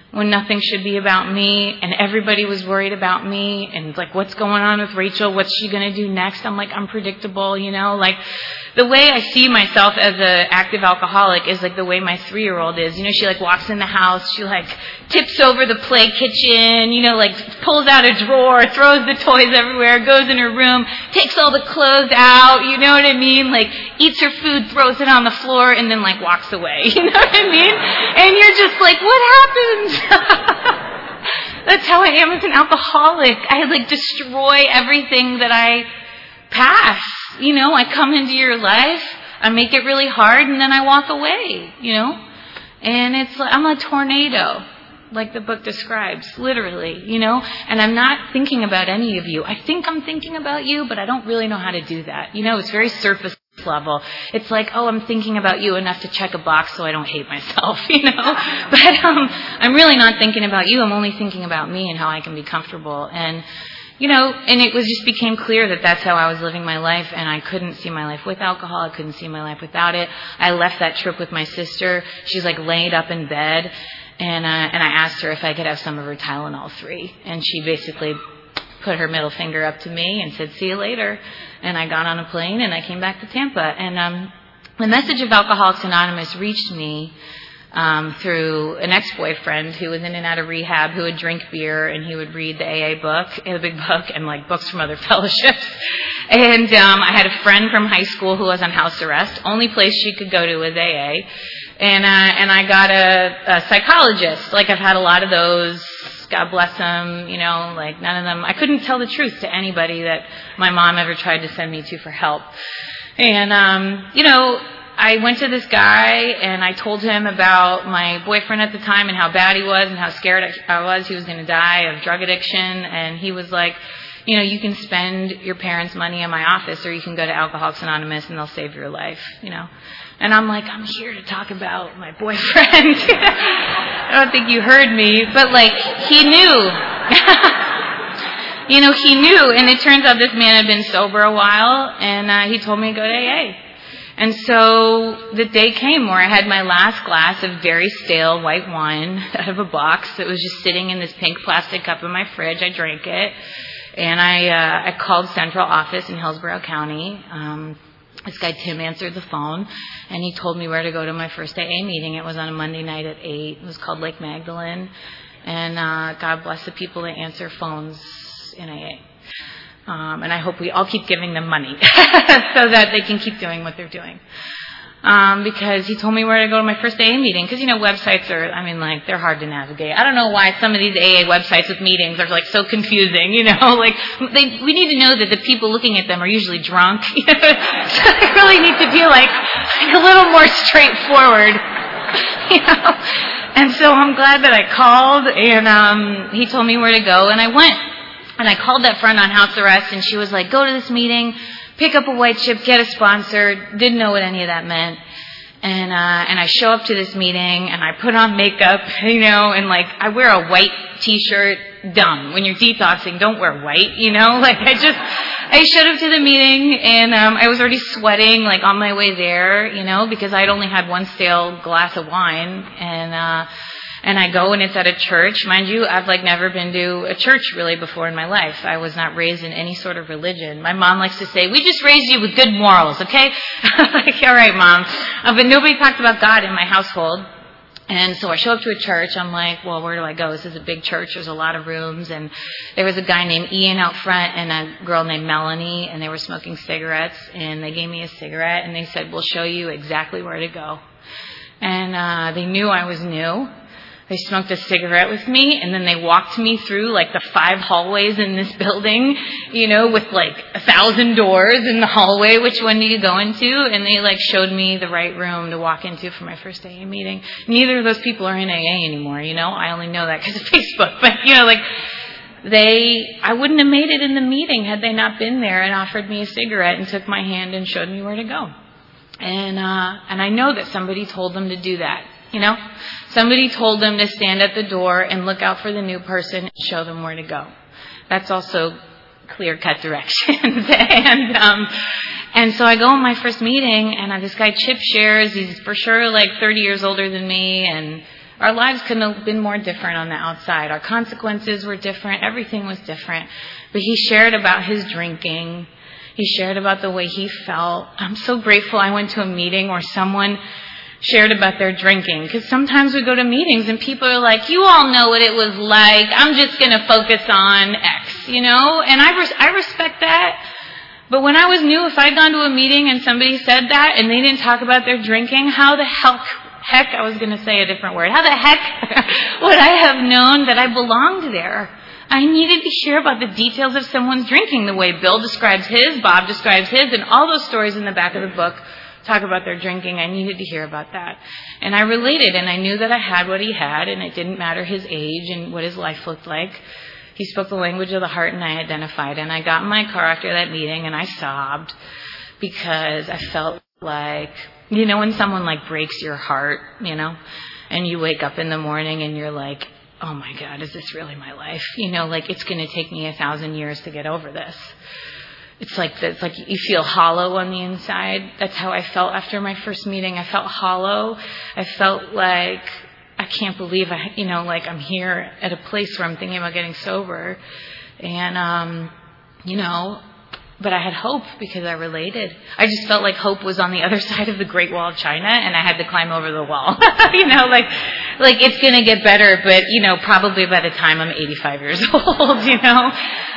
when nothing should be about me, and everybody was worried about me, and like, what's going on with Rachel? What's she going to do next? I'm like unpredictable, you know, like the way I see myself as an active alcoholic is like the way my three-year-old is. You know, she like walks in the house, she like tips over the play kitchen, you know, like pulls out a drawer, throws the toys everywhere, goes in her room, takes all the clothes out, you know what I mean? Like eats her food, throws it on the floor, and then like walks away, you know what I mean? And you're just like, what happened? That's how I am as an alcoholic. I like destroy everything that I pass. You know, I come into your life, I make it really hard, and then I walk away, you know? And it's like, I'm a tornado, like the book describes, literally, you know? And I'm not thinking about any of you. I think I'm thinking about you, but I don't really know how to do that. You know, it's very surface level. It's like, oh, I'm thinking about you enough to check a box so I don't hate myself, you know? But um, I'm really not thinking about you. I'm only thinking about me and how I can be comfortable. And, you know, and it was just became clear that that's how I was living my life, and I couldn't see my life with alcohol. I couldn't see my life without it. I left that trip with my sister. She's like laid up in bed, and uh, and I asked her if I could have some of her Tylenol three, and she basically put her middle finger up to me and said, see you later. And I got on a plane and I came back to Tampa. And um, the message of Alcoholics Anonymous reached me um, through an ex-boyfriend who was in and out of rehab, who would drink beer and he would read the A A book, the big book, and like books from other fellowships. And um, I had a friend from high school who was on house arrest. Only place she could go to was A A. And uh, and I got a, a psychologist. Like I've had a lot of those. God bless them, you know, like none of them. I couldn't tell the truth to anybody that my mom ever tried to send me to for help. And, um, you know, I went to this guy and I told him about my boyfriend at the time and how bad he was and how scared I was he was going to die of drug addiction. And he was like, you know, you can spend your parents' money in my office or you can go to Alcoholics Anonymous and they'll save your life, you know. And I'm like, I'm here to talk about my boyfriend. I don't think you heard me, but like, he knew. You know, he knew. And it turns out this man had been sober a while, and uh, he told me to go to A A. And so the day came where I had my last glass of very stale white wine out of a box that was just sitting in this pink plastic cup in my fridge. I drank it. And I, uh, I called central office in Hillsborough County. Um, This guy, Tim, answered the phone, and he told me where to go to my first A A meeting. It was on a Monday night at eight. It was called Lake Magdalene. And uh, God bless the people that answer phones in A A. Um, and I hope we all keep giving them money so that they can keep doing what they're doing. Um, because he told me where to go to my first A A meeting. Because, you know, websites are, I mean, like, they're hard to navigate. I don't know why some of these A A websites with meetings are, like, so confusing, you know. Like, they, we need to know that the people looking at them are usually drunk. So they really need to be, like, like a little more straightforward, you know. And so I'm glad that I called, and um, he told me where to go, and I went. And I called that friend on house arrest, and she was like, go to this meeting, pick up a white chip, get a sponsor. Didn't know what any of that meant. And uh, and I show up to this meeting, and I put on makeup, you know, and, like, I wear a white T-shirt. Dumb. When you're detoxing, don't wear white, you know? Like, I just, I showed up to the meeting, and um, I was already sweating, like, on my way there, you know, because I'd only had one stale glass of wine. And, uh, and I go, and it's at a church. Mind you, I've, like, never been to a church, really, before in my life. I was not raised in any sort of religion. My mom likes to say, we just raised you with good morals, okay? Like, all right, Mom. Uh, but nobody talked about God in my household. And so I show up to a church. I'm like, well, where do I go? This is a big church. There's a lot of rooms. And there was a guy named Ian out front and a girl named Melanie, and they were smoking cigarettes. And they gave me a cigarette, and they said, we'll show you exactly where to go. And uh, they knew I was new. They smoked a cigarette with me, and then they walked me through, like, the five hallways in this building, you know, with, like, a thousand doors in the hallway. Which one do you go into? And they, like, showed me the right room to walk into for my first A A meeting. Neither of those people are in A A anymore, you know. I only know that because of Facebook. But, you know, like, they, I wouldn't have made it in the meeting had they not been there and offered me a cigarette and took my hand and showed me where to go. And, uh, and I know that somebody told them to do that. You know, somebody told them to stand at the door and look out for the new person and show them where to go. That's also clear-cut directions. and um, and so I go in my first meeting, and uh, this guy Chip shares. He's for sure like thirty years older than me, and our lives couldn't have been more different on the outside. Our consequences were different. Everything was different. But he shared about his drinking. He shared about the way he felt. I'm so grateful I went to a meeting where someone shared about their drinking. Because sometimes we go to meetings and people are like, you all know what it was like. I'm just going to focus on X, you know? And I, res- I respect that. But when I was new, if I'd gone to a meeting and somebody said that and they didn't talk about their drinking, how the heck, heck, I was going to say a different word, how the heck would I have known that I belonged there? I needed to hear about the details of someone's drinking, the way Bill describes his, Bob describes his, and all those stories in the back of the book talk about their drinking. I needed to hear about that. And I related, and I knew that I had what he had, and it didn't matter his age and what his life looked like. He spoke the language of the heart, and I identified. And I got in my car after that meeting, and I sobbed because I felt like, you know, when someone like breaks your heart, you know, and you wake up in the morning and you're like, oh my God, is this really my life? You know, like it's going to take me a thousand years to get over this. It's like it's like you feel hollow on the inside. That's how I felt after my first meeting. I felt hollow. I felt like I can't believe I, you know, like I'm here at a place where I'm thinking about getting sober. And, um, you know, but I had hope because I related. I just felt like hope was on the other side of the Great Wall of China and I had to climb over the wall. you know, like, like it's going to get better, but, you know, probably by the time I'm eighty-five years old, you know,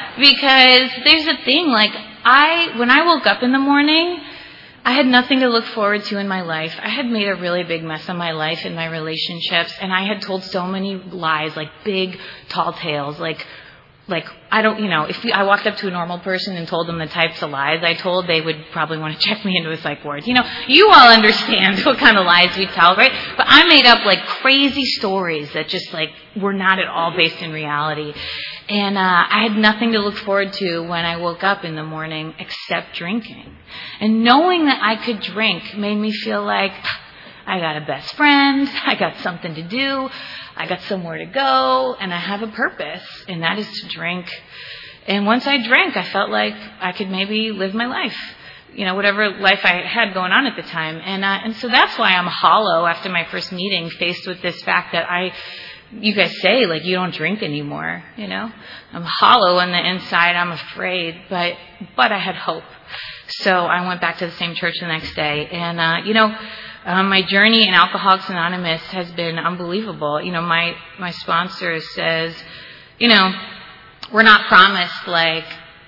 because there's a thing like I, when I woke up in the morning, I had nothing to look forward to in my life. I had made a really big mess of my life and my relationships, and I had told so many lies, like big, tall tales, like, like I don't, you know, if we, I walked up to a normal person and told them the types of lies I told, they would probably want to check me into a psych ward. You know, you all understand what kind of lies we tell, right? But I made up like crazy stories that just like were not at all based in reality. And uh, I had nothing to look forward to when I woke up in the morning except drinking. And knowing that I could drink made me feel like I got a best friend, I got something to do, I got somewhere to go, and I have a purpose, and that is to drink. And once I drank, I felt like I could maybe live my life, you know, whatever life I had going on at the time. And uh, and so that's why I'm hollow after my first meeting, faced with this fact that I... You guys say, like, you don't drink anymore, you know? I'm hollow on the inside. I'm afraid, but but I had hope. So I went back to the same church the next day. And, uh, you know, um, my journey in Alcoholics Anonymous has been unbelievable. You know, my, my sponsor says, you know, we're not promised, like,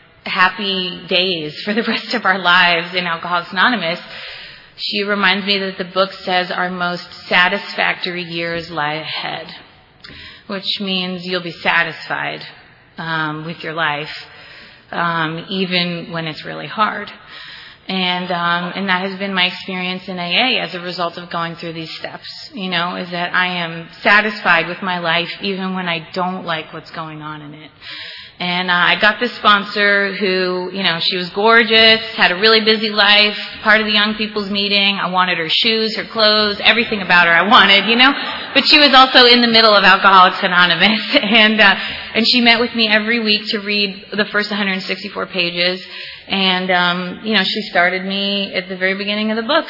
happy days for the rest of our lives in Alcoholics Anonymous. She reminds me that the book says our most satisfactory years lie ahead, which means you'll be satisfied um, with your life, um, even when it's really hard. And um, and that has been my experience in A A as a result of going through these steps, you know, is that I am satisfied with my life even when I don't like what's going on in it. And uh, I got this sponsor who, you know, she was gorgeous, had a really busy life, part of the young people's meeting. I wanted her shoes, her clothes, everything about her I wanted, you know. But she was also in the middle of Alcoholics Anonymous. And uh, and she met with me every week to read the first one hundred sixty-four pages. And, um, you know, she started me at the very beginning of the book.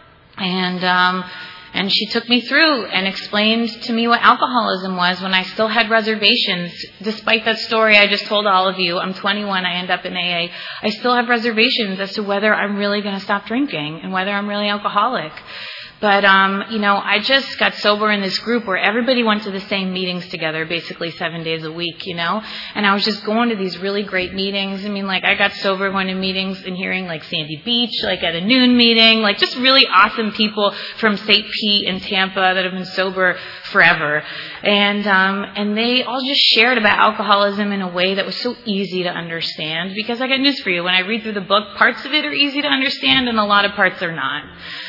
And um And she took me through and explained to me what alcoholism was when I still had reservations. Despite that story I just told all of you, I'm twenty-one, I end up in A A. I still have reservations as to whether I'm really going to stop drinking and whether I'm really alcoholic. But, um, you know, I just got sober in this group where everybody went to the same meetings together, basically seven days a week, you know. And I was just going to these really great meetings. I mean, like, I got sober going to meetings and hearing, like, Sandy Beach, like, at a noon meeting, like, just really awesome people from Saint Pete and Tampa that have been sober forever. And, um, and they all just shared about alcoholism in a way that was so easy to understand. Because I got news for you. When I read through the book, parts of it are easy to understand and a lot of parts are not.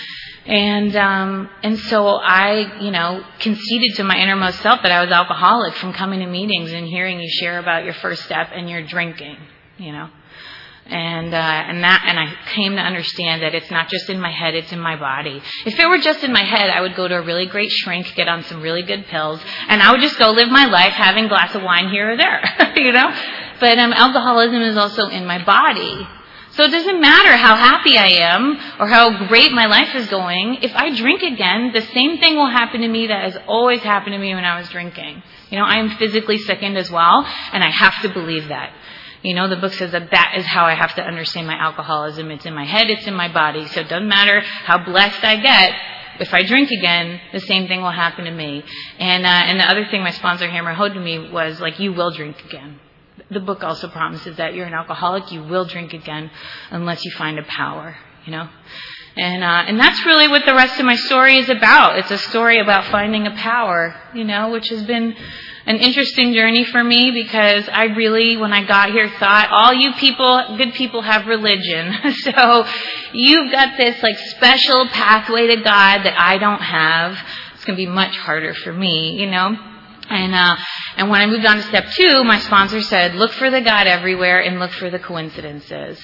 And um and so I, you know, conceded to my innermost self that I was alcoholic from coming to meetings and hearing you share about your first step and your drinking, you know. And uh and that and I came to understand that it's not just in my head, it's in my body. If it were just in my head, I would go to a really great shrink, get on some really good pills, and I would just go live my life having a glass of wine here or there, you know. But um alcoholism is also in my body. So it doesn't matter how happy I am or how great my life is going. If I drink again, the same thing will happen to me that has always happened to me when I was drinking. You know, I am physically sickened as well, and I have to believe that. You know, the book says that that is how I have to understand my alcoholism. It's in my head, it's in my body. So it doesn't matter how blessed I get. If I drink again, the same thing will happen to me. And uh, and the other thing my sponsor hammered home to me was, like, you will drink again. The book also promises that you're an alcoholic, you will drink again unless you find a power, you know. And uh, and that's really what the rest of my story is about. It's a story about finding a power, you know, which has been an interesting journey for me because I really, when I got here, thought all you people, good people, have religion. So you've got this like special pathway to God that I don't have. It's going to be much harder for me, you know. And uh, and when I moved on to step two, my sponsor said, look for the God everywhere and look for the coincidences.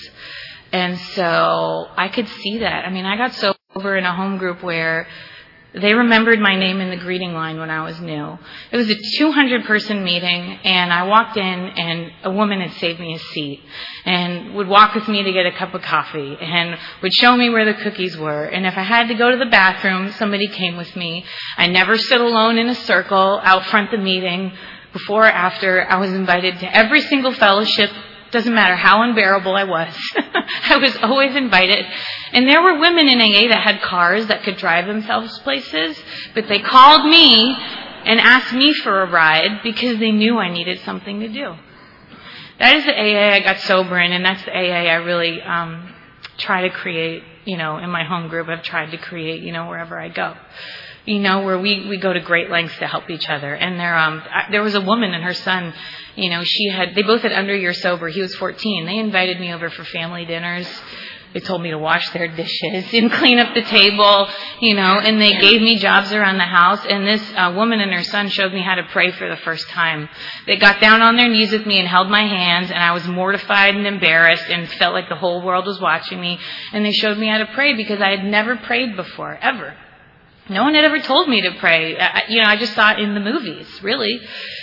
And so I could see that. I mean, I got sober in a home group where they remembered my name in the greeting line when I was new. It was a two hundred person meeting, and I walked in, and a woman had saved me a seat and would walk with me to get a cup of coffee and would show me where the cookies were. And if I had to go to the bathroom, somebody came with me. I never stood alone in a circle out front the meeting. Before or after, I was invited to every single fellowship. Doesn't matter how unbearable I was. I was always invited. And there were women in A A that had cars that could drive themselves places, but they called me and asked me for a ride because they knew I needed something to do. That is the A A I got sober in, and that's the A A I really um, try to create, you know, in my home group. I've tried to create, you know, wherever I go. You know, where we, we go to great lengths to help each other. And there um I, there was a woman and her son, you know, she had, they both had under a year sober. He was fourteen. They invited me over for family dinners. They told me to wash their dishes and clean up the table, you know, and they gave me jobs around the house. And this uh, woman and her son showed me how to pray for the first time. They got down on their knees with me and held my hands, and I was mortified and embarrassed and felt like the whole world was watching me. And they showed me how to pray because I had never prayed before, ever. No one had ever told me to pray. I, you know, I just saw it in the movies, really.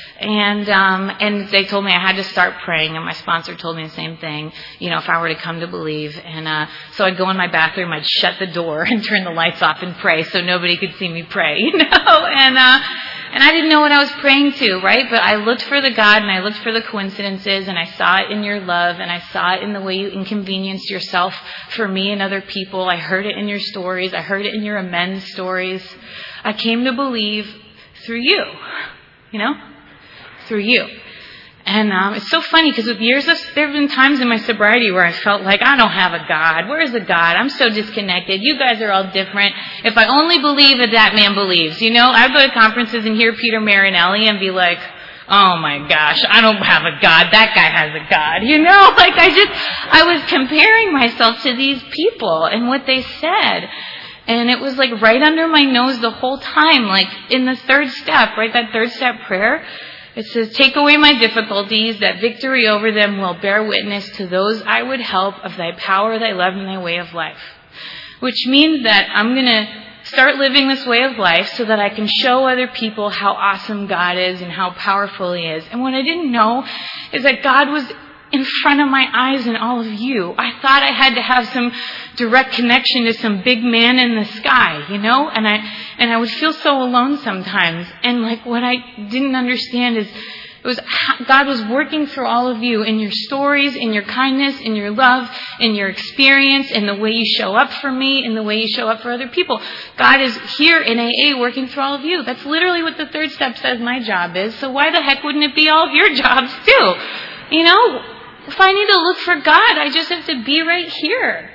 And um, and they told me I had to start praying, and my sponsor told me the same thing, you know, if I were to come to believe. And uh, so I'd go in my bathroom, I'd shut the door and turn the lights off and pray so nobody could see me pray, you know. And uh, and I didn't know what I was praying to, right? But I looked for the God, and I looked for the coincidences, and I saw it in your love, and I saw it in the way you inconvenienced yourself for me and other people. I heard it in your stories. I heard it in your amends stories. I came to believe through you, you know, through you. And um, it's so funny because with years of, there have been times in my sobriety where I felt like, I don't have a God. Where's the God? I'm so disconnected. You guys are all different. If I only believe that that man believes, you know, I would go to conferences and hear Peter Marinelli and be like, oh my gosh, I don't have a God. That guy has a God, you know? Like I just, I was comparing myself to these people and what they said. And it was like right under my nose the whole time, like in the third step, right? That third step prayer. It says, take away my difficulties, that victory over them will bear witness to those I would help of thy power, thy love, and thy way of life. Which means that I'm going to start living this way of life so that I can show other people how awesome God is and how powerful He is. And what I didn't know is that God was in front of my eyes and all of you. I thought I had to have some direct connection to some big man in the sky, you know? And I and I would feel so alone sometimes. And like what I didn't understand is it was God was working through all of you in your stories, in your kindness, in your love, in your experience, in the way you show up for me, in the way you show up for other people. God is here in A A working through all of you. That's literally what the third step says my job is. So why the heck wouldn't it be all of your jobs too? You know, if I need to look for God, I just have to be right here.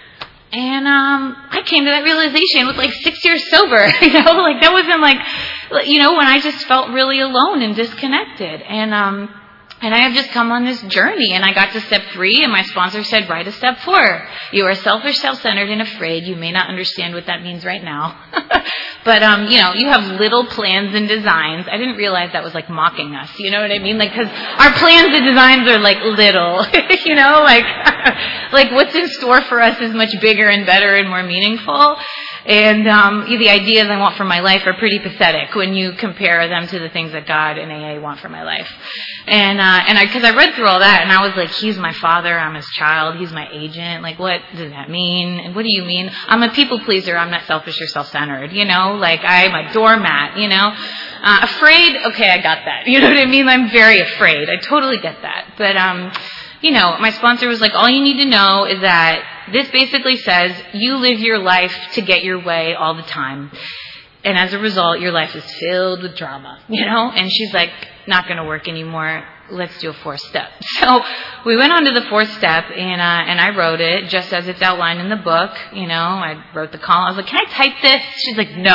And um I came to that realization with like six years sober, you know, like that wasn't like, you know, when I just felt really alone and disconnected. And um and I have just come on this journey, and I got to step three, and my sponsor said, write a step four. You are selfish, self-centered, and afraid. You may not understand what that means right now. But, um, you know, you have little plans and designs. I didn't realize that was like mocking us. You know what I mean? Like, because our plans and designs are like little, you know, like, like what's in store for us is much bigger and better and more meaningful. And um, the ideas I want for my life are pretty pathetic when you compare them to the things that God and A A want for my life. And uh, and I, because I read through all that, and I was like, he's my father, I'm his child, he's my agent. Like, what does that mean? And what do you mean? I'm a people pleaser. I'm not selfish or self-centered. You know, like I'm a doormat. You know, uh, afraid. Okay, I got that. You know what I mean? I'm very afraid. I totally get that. But um, you know, my sponsor was like, all you need to know is that this basically says you live your life to get your way all the time. And as a result, your life is filled with drama, you know? And she's like, not going to work anymore. Let's do a fourth step. So we went on to the fourth step, and uh, and I wrote it just as it's outlined in the book. You know, I wrote the column. I was like, can I type this? She's like, no.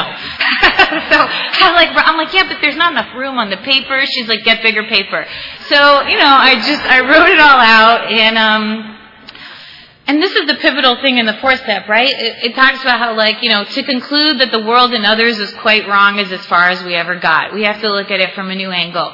So I like, I'm like, yeah, but there's not enough room on the paper. She's like, get bigger paper. So, you know, I just, I wrote it all out, and um. And this is the pivotal thing in the fourth step, right? It, it talks about how, like, you know, to conclude that the world and others is quite wrong is as far as we ever got. We have to look at it from a new angle.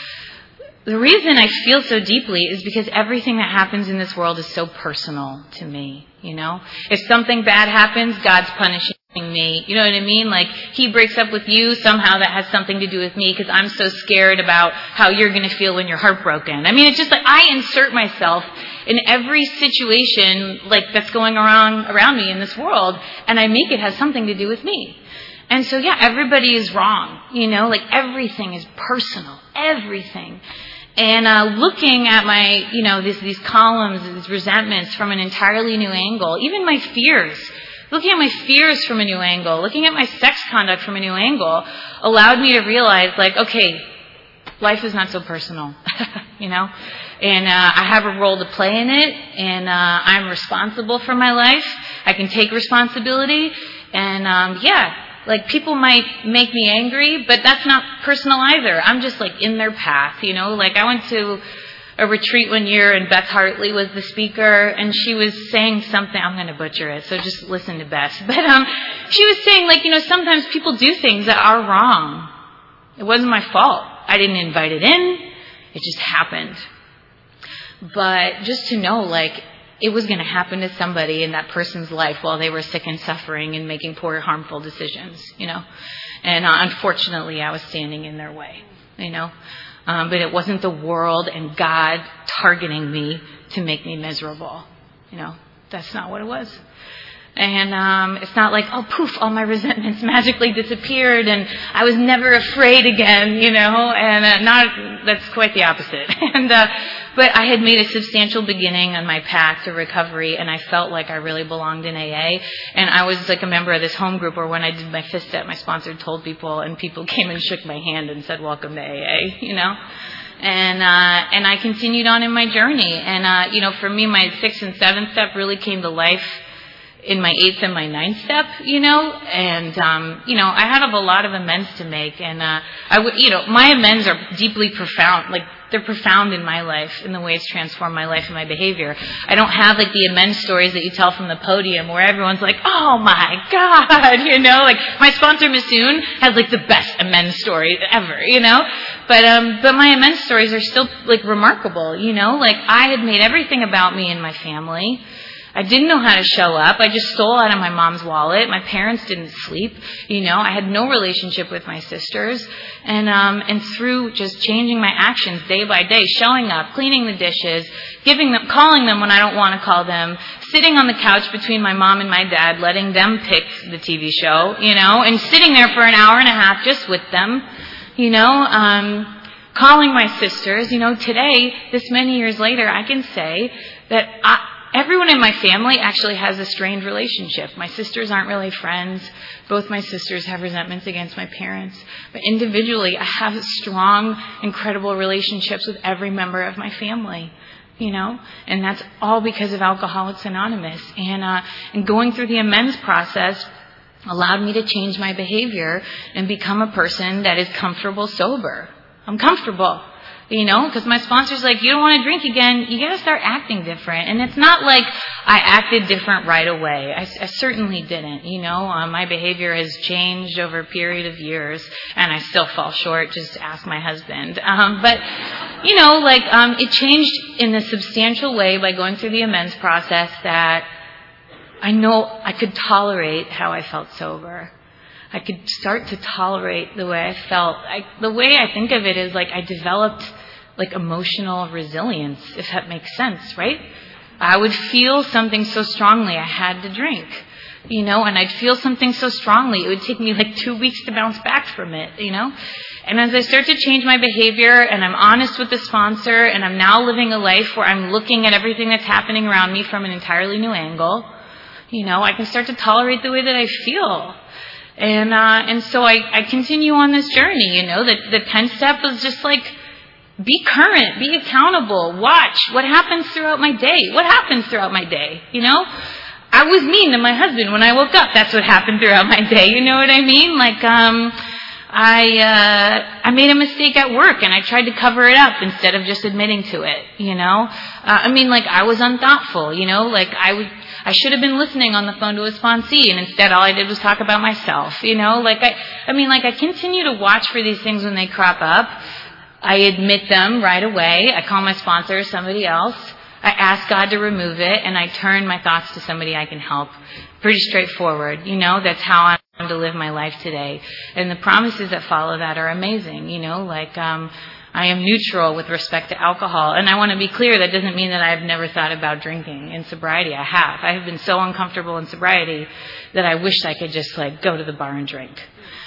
The reason I feel so deeply is because everything that happens in this world is so personal to me, you know? If something bad happens, God's punishing me. You know what I mean? Like, he breaks up with you, somehow that has something to do with me because I'm so scared about how you're going to feel when you're heartbroken. I mean, it's just like I insert myself in every situation like that's going around around me in this world, and I make it has something to do with me. And so, yeah, everybody is wrong. You know, like everything is personal. Everything. And uh, looking at my, you know, these, these columns, these resentments from an entirely new angle, even my fears, looking at my fears from a new angle, looking at my sex conduct from a new angle, allowed me to realize, like, okay, life is not so personal, you know? And uh, I have a role to play in it, and uh, I'm responsible for my life. I can take responsibility, and um, yeah, like people might make me angry, but that's not personal either. I'm just like in their path, you know? Like I went to a retreat one year, and Beth Hartley was the speaker, and she was saying something. I'm going to butcher it, so just listen to Beth. But um, she was saying, like, you know, sometimes people do things that are wrong. It wasn't my fault. I didn't invite it in. It just happened. But just to know, like, it was going to happen to somebody in that person's life while they were sick and suffering and making poor, harmful decisions, you know. And uh, unfortunately, I was standing in their way, you know. Um, but it wasn't the world and God targeting me to make me miserable, you know. That's not what it was. And um, it's not like, oh, poof, all my resentments magically disappeared and I was never afraid again, you know. And uh, not that's quite the opposite. and uh, But I had made a substantial beginning on my path to recovery, and I felt like I really belonged in A A. And I was like a member of this home group where when I did my fifth step, my sponsor told people, and people came and shook my hand and said, welcome to A A, you know. And uh, and I continued on in my journey. And, uh, you know, for me, my sixth and seventh step really came to life in my eighth and my ninth step, you know, and, um, you know, I had a lot of amends to make, and, uh, I would, you know, my amends are deeply profound, like, they're profound in my life, in the way it's transformed my life and my behavior. I don't have, like, the amends stories that you tell from the podium where everyone's like, oh my God, you know, like, my sponsor, Missoon, has, like, the best amends story ever, you know, but, um, but my amends stories are still, like, remarkable, you know, like, I had made everything about me and my family. I didn't know how to show up. I just stole out of my mom's wallet. My parents didn't sleep. You know, I had no relationship with my sisters. And um, and through just changing my actions day by day, showing up, cleaning the dishes, giving them, calling them when I don't want to call them, sitting on the couch between my mom and my dad, letting them pick the T V show, you know, and sitting there for an hour and a half just with them, you know, um, calling my sisters. You know, today, this many years later, I can say that I, everyone in my family actually has a strained relationship. My sisters aren't really friends. Both my sisters have resentments against my parents. But individually, I have strong, incredible relationships with every member of my family, you know? And that's all because of Alcoholics Anonymous. And, uh, and going through the amends process allowed me to change my behavior and become a person that is comfortable sober. I'm comfortable. You know, because my sponsor's like, you don't want to drink again, you got to start acting different. And it's not like I acted different right away. I, I certainly didn't, you know. Um, my behavior has changed over a period of years, and I still fall short. Just ask my husband. Um, but, you know, like um, it changed in a substantial way by going through the amends process that I know I could tolerate how I felt sober. I could start to tolerate the way I felt. I, the way I think of it is like I developed like emotional resilience, if that makes sense, right? I would feel something so strongly I had to drink, you know, and I'd feel something so strongly it would take me like two weeks to bounce back from it, you know. And as I start to change my behavior and I'm honest with the sponsor and I'm now living a life where I'm looking at everything that's happening around me from an entirely new angle, you know, I can start to tolerate the way that I feel. And uh, and so I, I continue on this journey, you know. The, the tenth step was just like, be current, be accountable, watch what happens throughout my day. What happens throughout my day, you know? I was mean to my husband when I woke up. That's what happened throughout my day, you know what I mean? Like, um, I, uh, I made a mistake at work and I tried to cover it up instead of just admitting to it, you know? Uh, I mean, like, I was unthoughtful, you know? Like, I would, I should have been listening on the phone to a sponsee and instead all I did was talk about myself, you know? Like, I, I mean, like, I continue to watch for these things when they crop up. I admit them right away. I call my sponsor or somebody else. I ask God to remove it, and I turn my thoughts to somebody I can help. Pretty straightforward, you know. That's how I'm to live my life today. And the promises that follow that are amazing, you know. Like, um, I am neutral with respect to alcohol. And I want to be clear, that doesn't mean that I've never thought about drinking in sobriety. I have. I have been so uncomfortable in sobriety that I wish I could just, like, go to the bar and drink.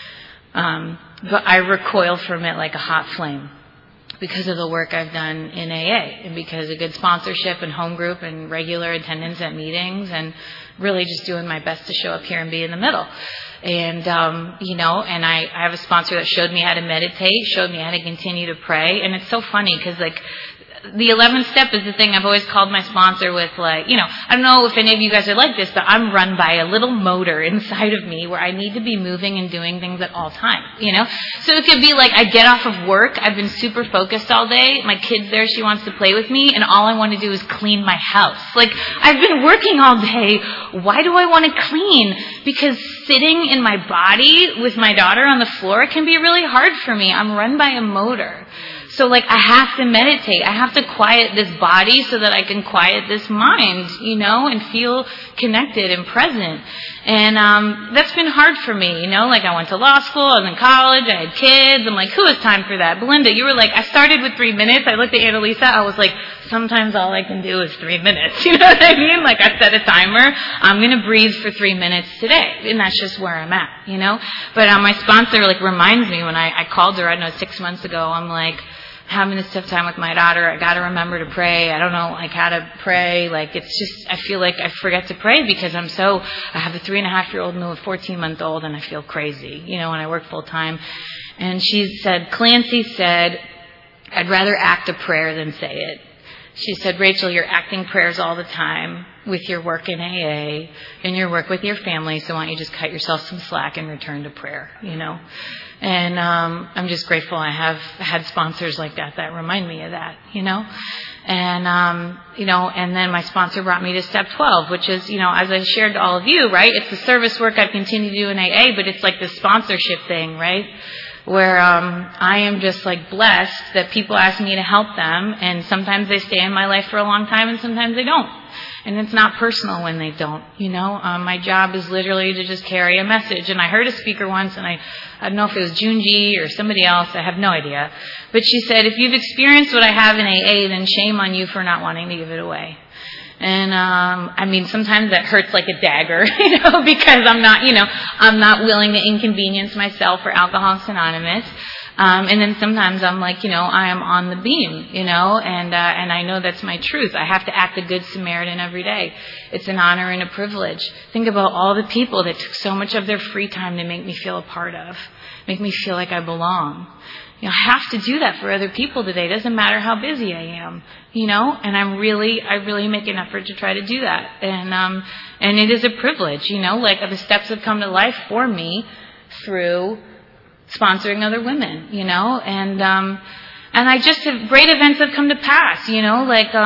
Um, but I recoil from it like a hot flame, because of the work I've done in A A and because of good sponsorship and home group and regular attendance at meetings and really just doing my best to show up here and be in the middle. And, um, you know, and I, I have a sponsor that showed me how to meditate, showed me how to continue to pray. And it's so funny because, like, the eleventh step is the thing I've always called my sponsor with, like, you know, I don't know if any of you guys are like this, but I'm run by a little motor inside of me where I need to be moving and doing things at all times, you know? So it could be like I get off of work, I've been super focused all day, my kid's there, she wants to play with me, and all I want to do is clean my house. Like, I've been working all day, why do I want to clean? Because sitting in my body with my daughter on the floor can be really hard for me. I'm run by a motor. So, like, I have to meditate. I have to quiet this body so that I can quiet this mind, you know, and feel connected and present. And um that's been hard for me, you know. Like, I went to law school, I was in college, I had kids. I'm like, who has time for that? Belinda, you were like, I started with three minutes. I looked at Annalisa. I was like, sometimes all I can do is three minutes. You know what I mean? Like, I set a timer. I'm going to breathe for three minutes today. And that's just where I'm at, you know. But um, my sponsor, like, reminds me when I, I called her, I don't know, six months ago, I'm like, having this tough time with my daughter. I got to remember to pray. I don't know, like, how to pray. Like, it's just, I feel like I forget to pray because I'm so, I have a three and a half year old and a fourteen month old and I feel crazy, you know, when I work full time. And she said, Clancy said, I'd rather act a prayer than say it. She said, Rachel, you're acting prayers all the time with your work in A A and your work with your family, so why don't you just cut yourself some slack and return to prayer, you know? And um I'm just grateful I have had sponsors like that that remind me of that, you know? And, um, you know, and then my sponsor brought me to step twelve, which is, you know, as I shared to all of you, right? It's the service work I've continued to do in A A, but it's like the sponsorship thing, right? Where um I am just, like, blessed that people ask me to help them, and sometimes they stay in my life for a long time and sometimes they don't. And it's not personal when they don't, you know. Um, my job is literally to just carry a message. And I heard a speaker once, and I, I don't know if it was Junji or somebody else, I have no idea. But she said, if you've experienced what I have in A A, then shame on you for not wanting to give it away. And, um, I mean, sometimes that hurts like a dagger, you know, because I'm not, you know, I'm not willing to inconvenience myself for Alcoholics Anonymous. Um, and then sometimes I'm like, you know, I am on the beam, you know, and, uh, and I know that's my truth. I have to act a good Samaritan every day. It's an honor and a privilege. Think about all the people that took so much of their free time to make me feel a part of, make me feel like I belong. You know, I have to do that for other people today. It doesn't matter how busy I am, you know, and I'm really, I really make an effort to try to do that. And, um, and it is a privilege, you know, like the steps have come to life for me through sponsoring other women, you know, and, um, and I just have, great events have come to pass, you know, like, um,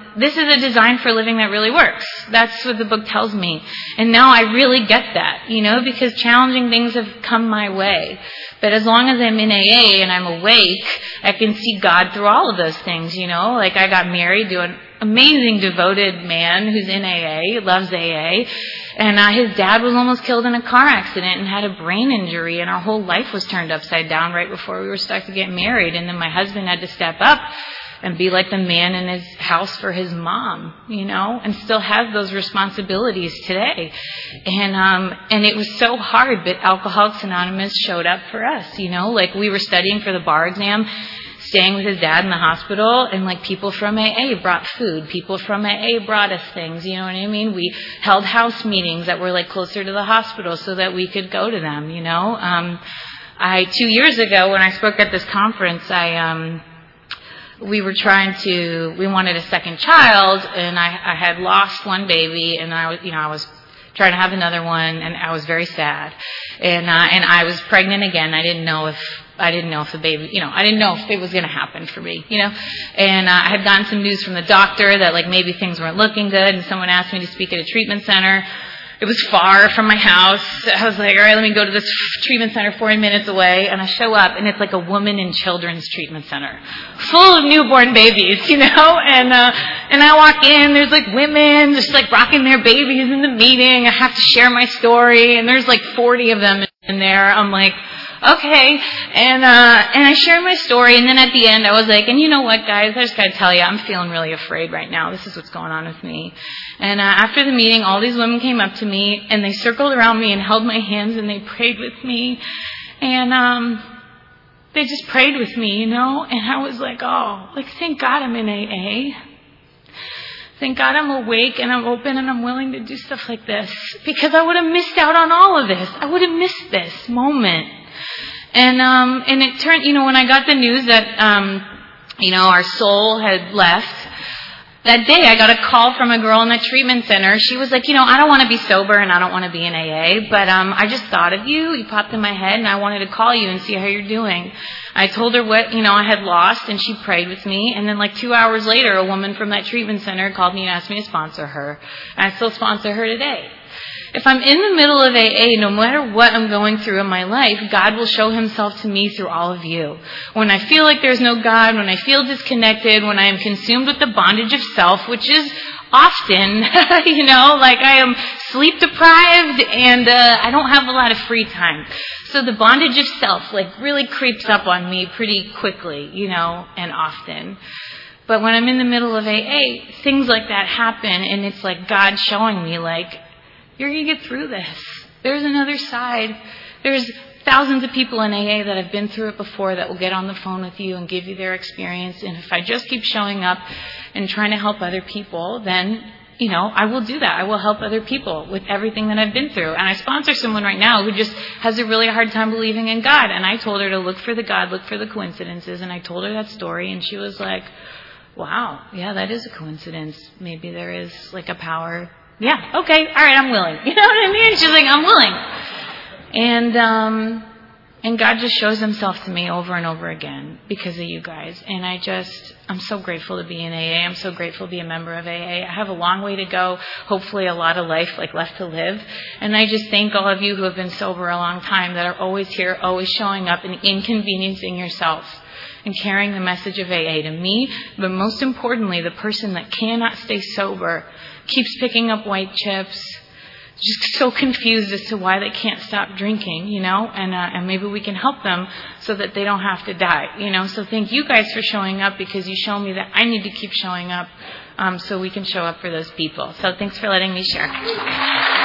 this is a design for living that really works. That's what the book tells me. And now I really get that, you know, because challenging things have come my way. But as long as I'm in A A and I'm awake, I can see God through all of those things, you know. Like I got married to an amazing, devoted man who's in A A, loves A A. And uh, his dad was almost killed in a car accident and had a brain injury, and our whole life was turned upside down right before we were stuck to get married. And then my husband had to step up and be like the man in his house for his mom, you know, and still have those responsibilities today. And um and it was so hard, but Alcoholics Anonymous showed up for us, you know, like we were studying for the bar exam, staying with his dad in the hospital, and like people from A A brought food. People from A A brought us things, you know what I mean? We held house meetings that were like closer to the hospital so that we could go to them, you know. Um, I, two years ago when I spoke at this conference, I, um, we were trying to, we wanted a second child, and I, I had lost one baby, and I was, you know, I was trying to have another one, and I was very sad. And, uh, and I was pregnant again. I didn't know if, I didn't know if the baby, you know, I didn't know if it was going to happen for me, you know. And uh, I had gotten some news from the doctor that like maybe things weren't looking good, and someone asked me to speak at a treatment center. It was far from my house. I was like, all right, let me go to this treatment center forty minutes away. And I show up, and it's like a woman and children's treatment center full of newborn babies, you know. And uh, and I walk in, there's like women just like rocking their babies in the meeting. I have to share my story, and there's like forty of them in there. I'm like, okay. And uh and I shared my story, and then at the end I was like, and you know what, guys, I just gotta tell you, I'm feeling really afraid right now. This is what's going on with me. And uh, after the meeting, all these women came up to me, and they circled around me and held my hands, and they prayed with me. And um they just prayed with me, you know. And I was like, oh, like thank God I'm in A A. Thank God I'm awake and I'm open and I'm willing to do stuff like this, because I would have missed out on all of this. I would have missed this moment. And um and it turned, you know, when I got the news that um you know, our soul had left, that day I got a call from a girl in the treatment center. She was like, you know, I don't want to be sober and I don't want to be in A A, but um I just thought of you. You popped in my head, and I wanted to call you and see how you're doing. I told her what, you know, I had lost, and she prayed with me. And then like two hours later, a woman from that treatment center called me and asked me to sponsor her. And I still sponsor her today. If I'm in the middle of A A, no matter what I'm going through in my life, God will show himself to me through all of you. When I feel like there's no God, when I feel disconnected, when I am consumed with the bondage of self, which is often, you know, like I am sleep deprived and uh, I don't have a lot of free time. So the bondage of self like really creeps up on me pretty quickly, you know, and often. But when I'm in the middle of A A, things like that happen, and it's like God showing me like, you're going to get through this. There's another side. There's thousands of people in A A that have been through it before that will get on the phone with you and give you their experience. And if I just keep showing up and trying to help other people, then, you know, I will do that. I will help other people with everything that I've been through. And I sponsor someone right now who just has a really hard time believing in God. And I told her to look for the God, look for the coincidences. And I told her that story, and she was like, wow, yeah, that is a coincidence. Maybe there is like a power. Yeah, okay, all right, I'm willing. You know what I mean? She's like, I'm willing. And um, and God just shows himself to me over and over again because of you guys. And I just, I'm so grateful to be in A A. I'm so grateful to be a member of A A. I have a long way to go, hopefully a lot of life like left to live. And I just thank all of you who have been sober a long time, that are always here, always showing up and inconveniencing yourself and carrying the message of A A to me. But most importantly, the person that cannot stay sober, keeps picking up white chips, just so confused as to why they can't stop drinking, you know, and uh, and maybe we can help them so that they don't have to die, you know. So thank you guys for showing up, because you show me that I need to keep showing up um, so we can show up for those people. So thanks for letting me share.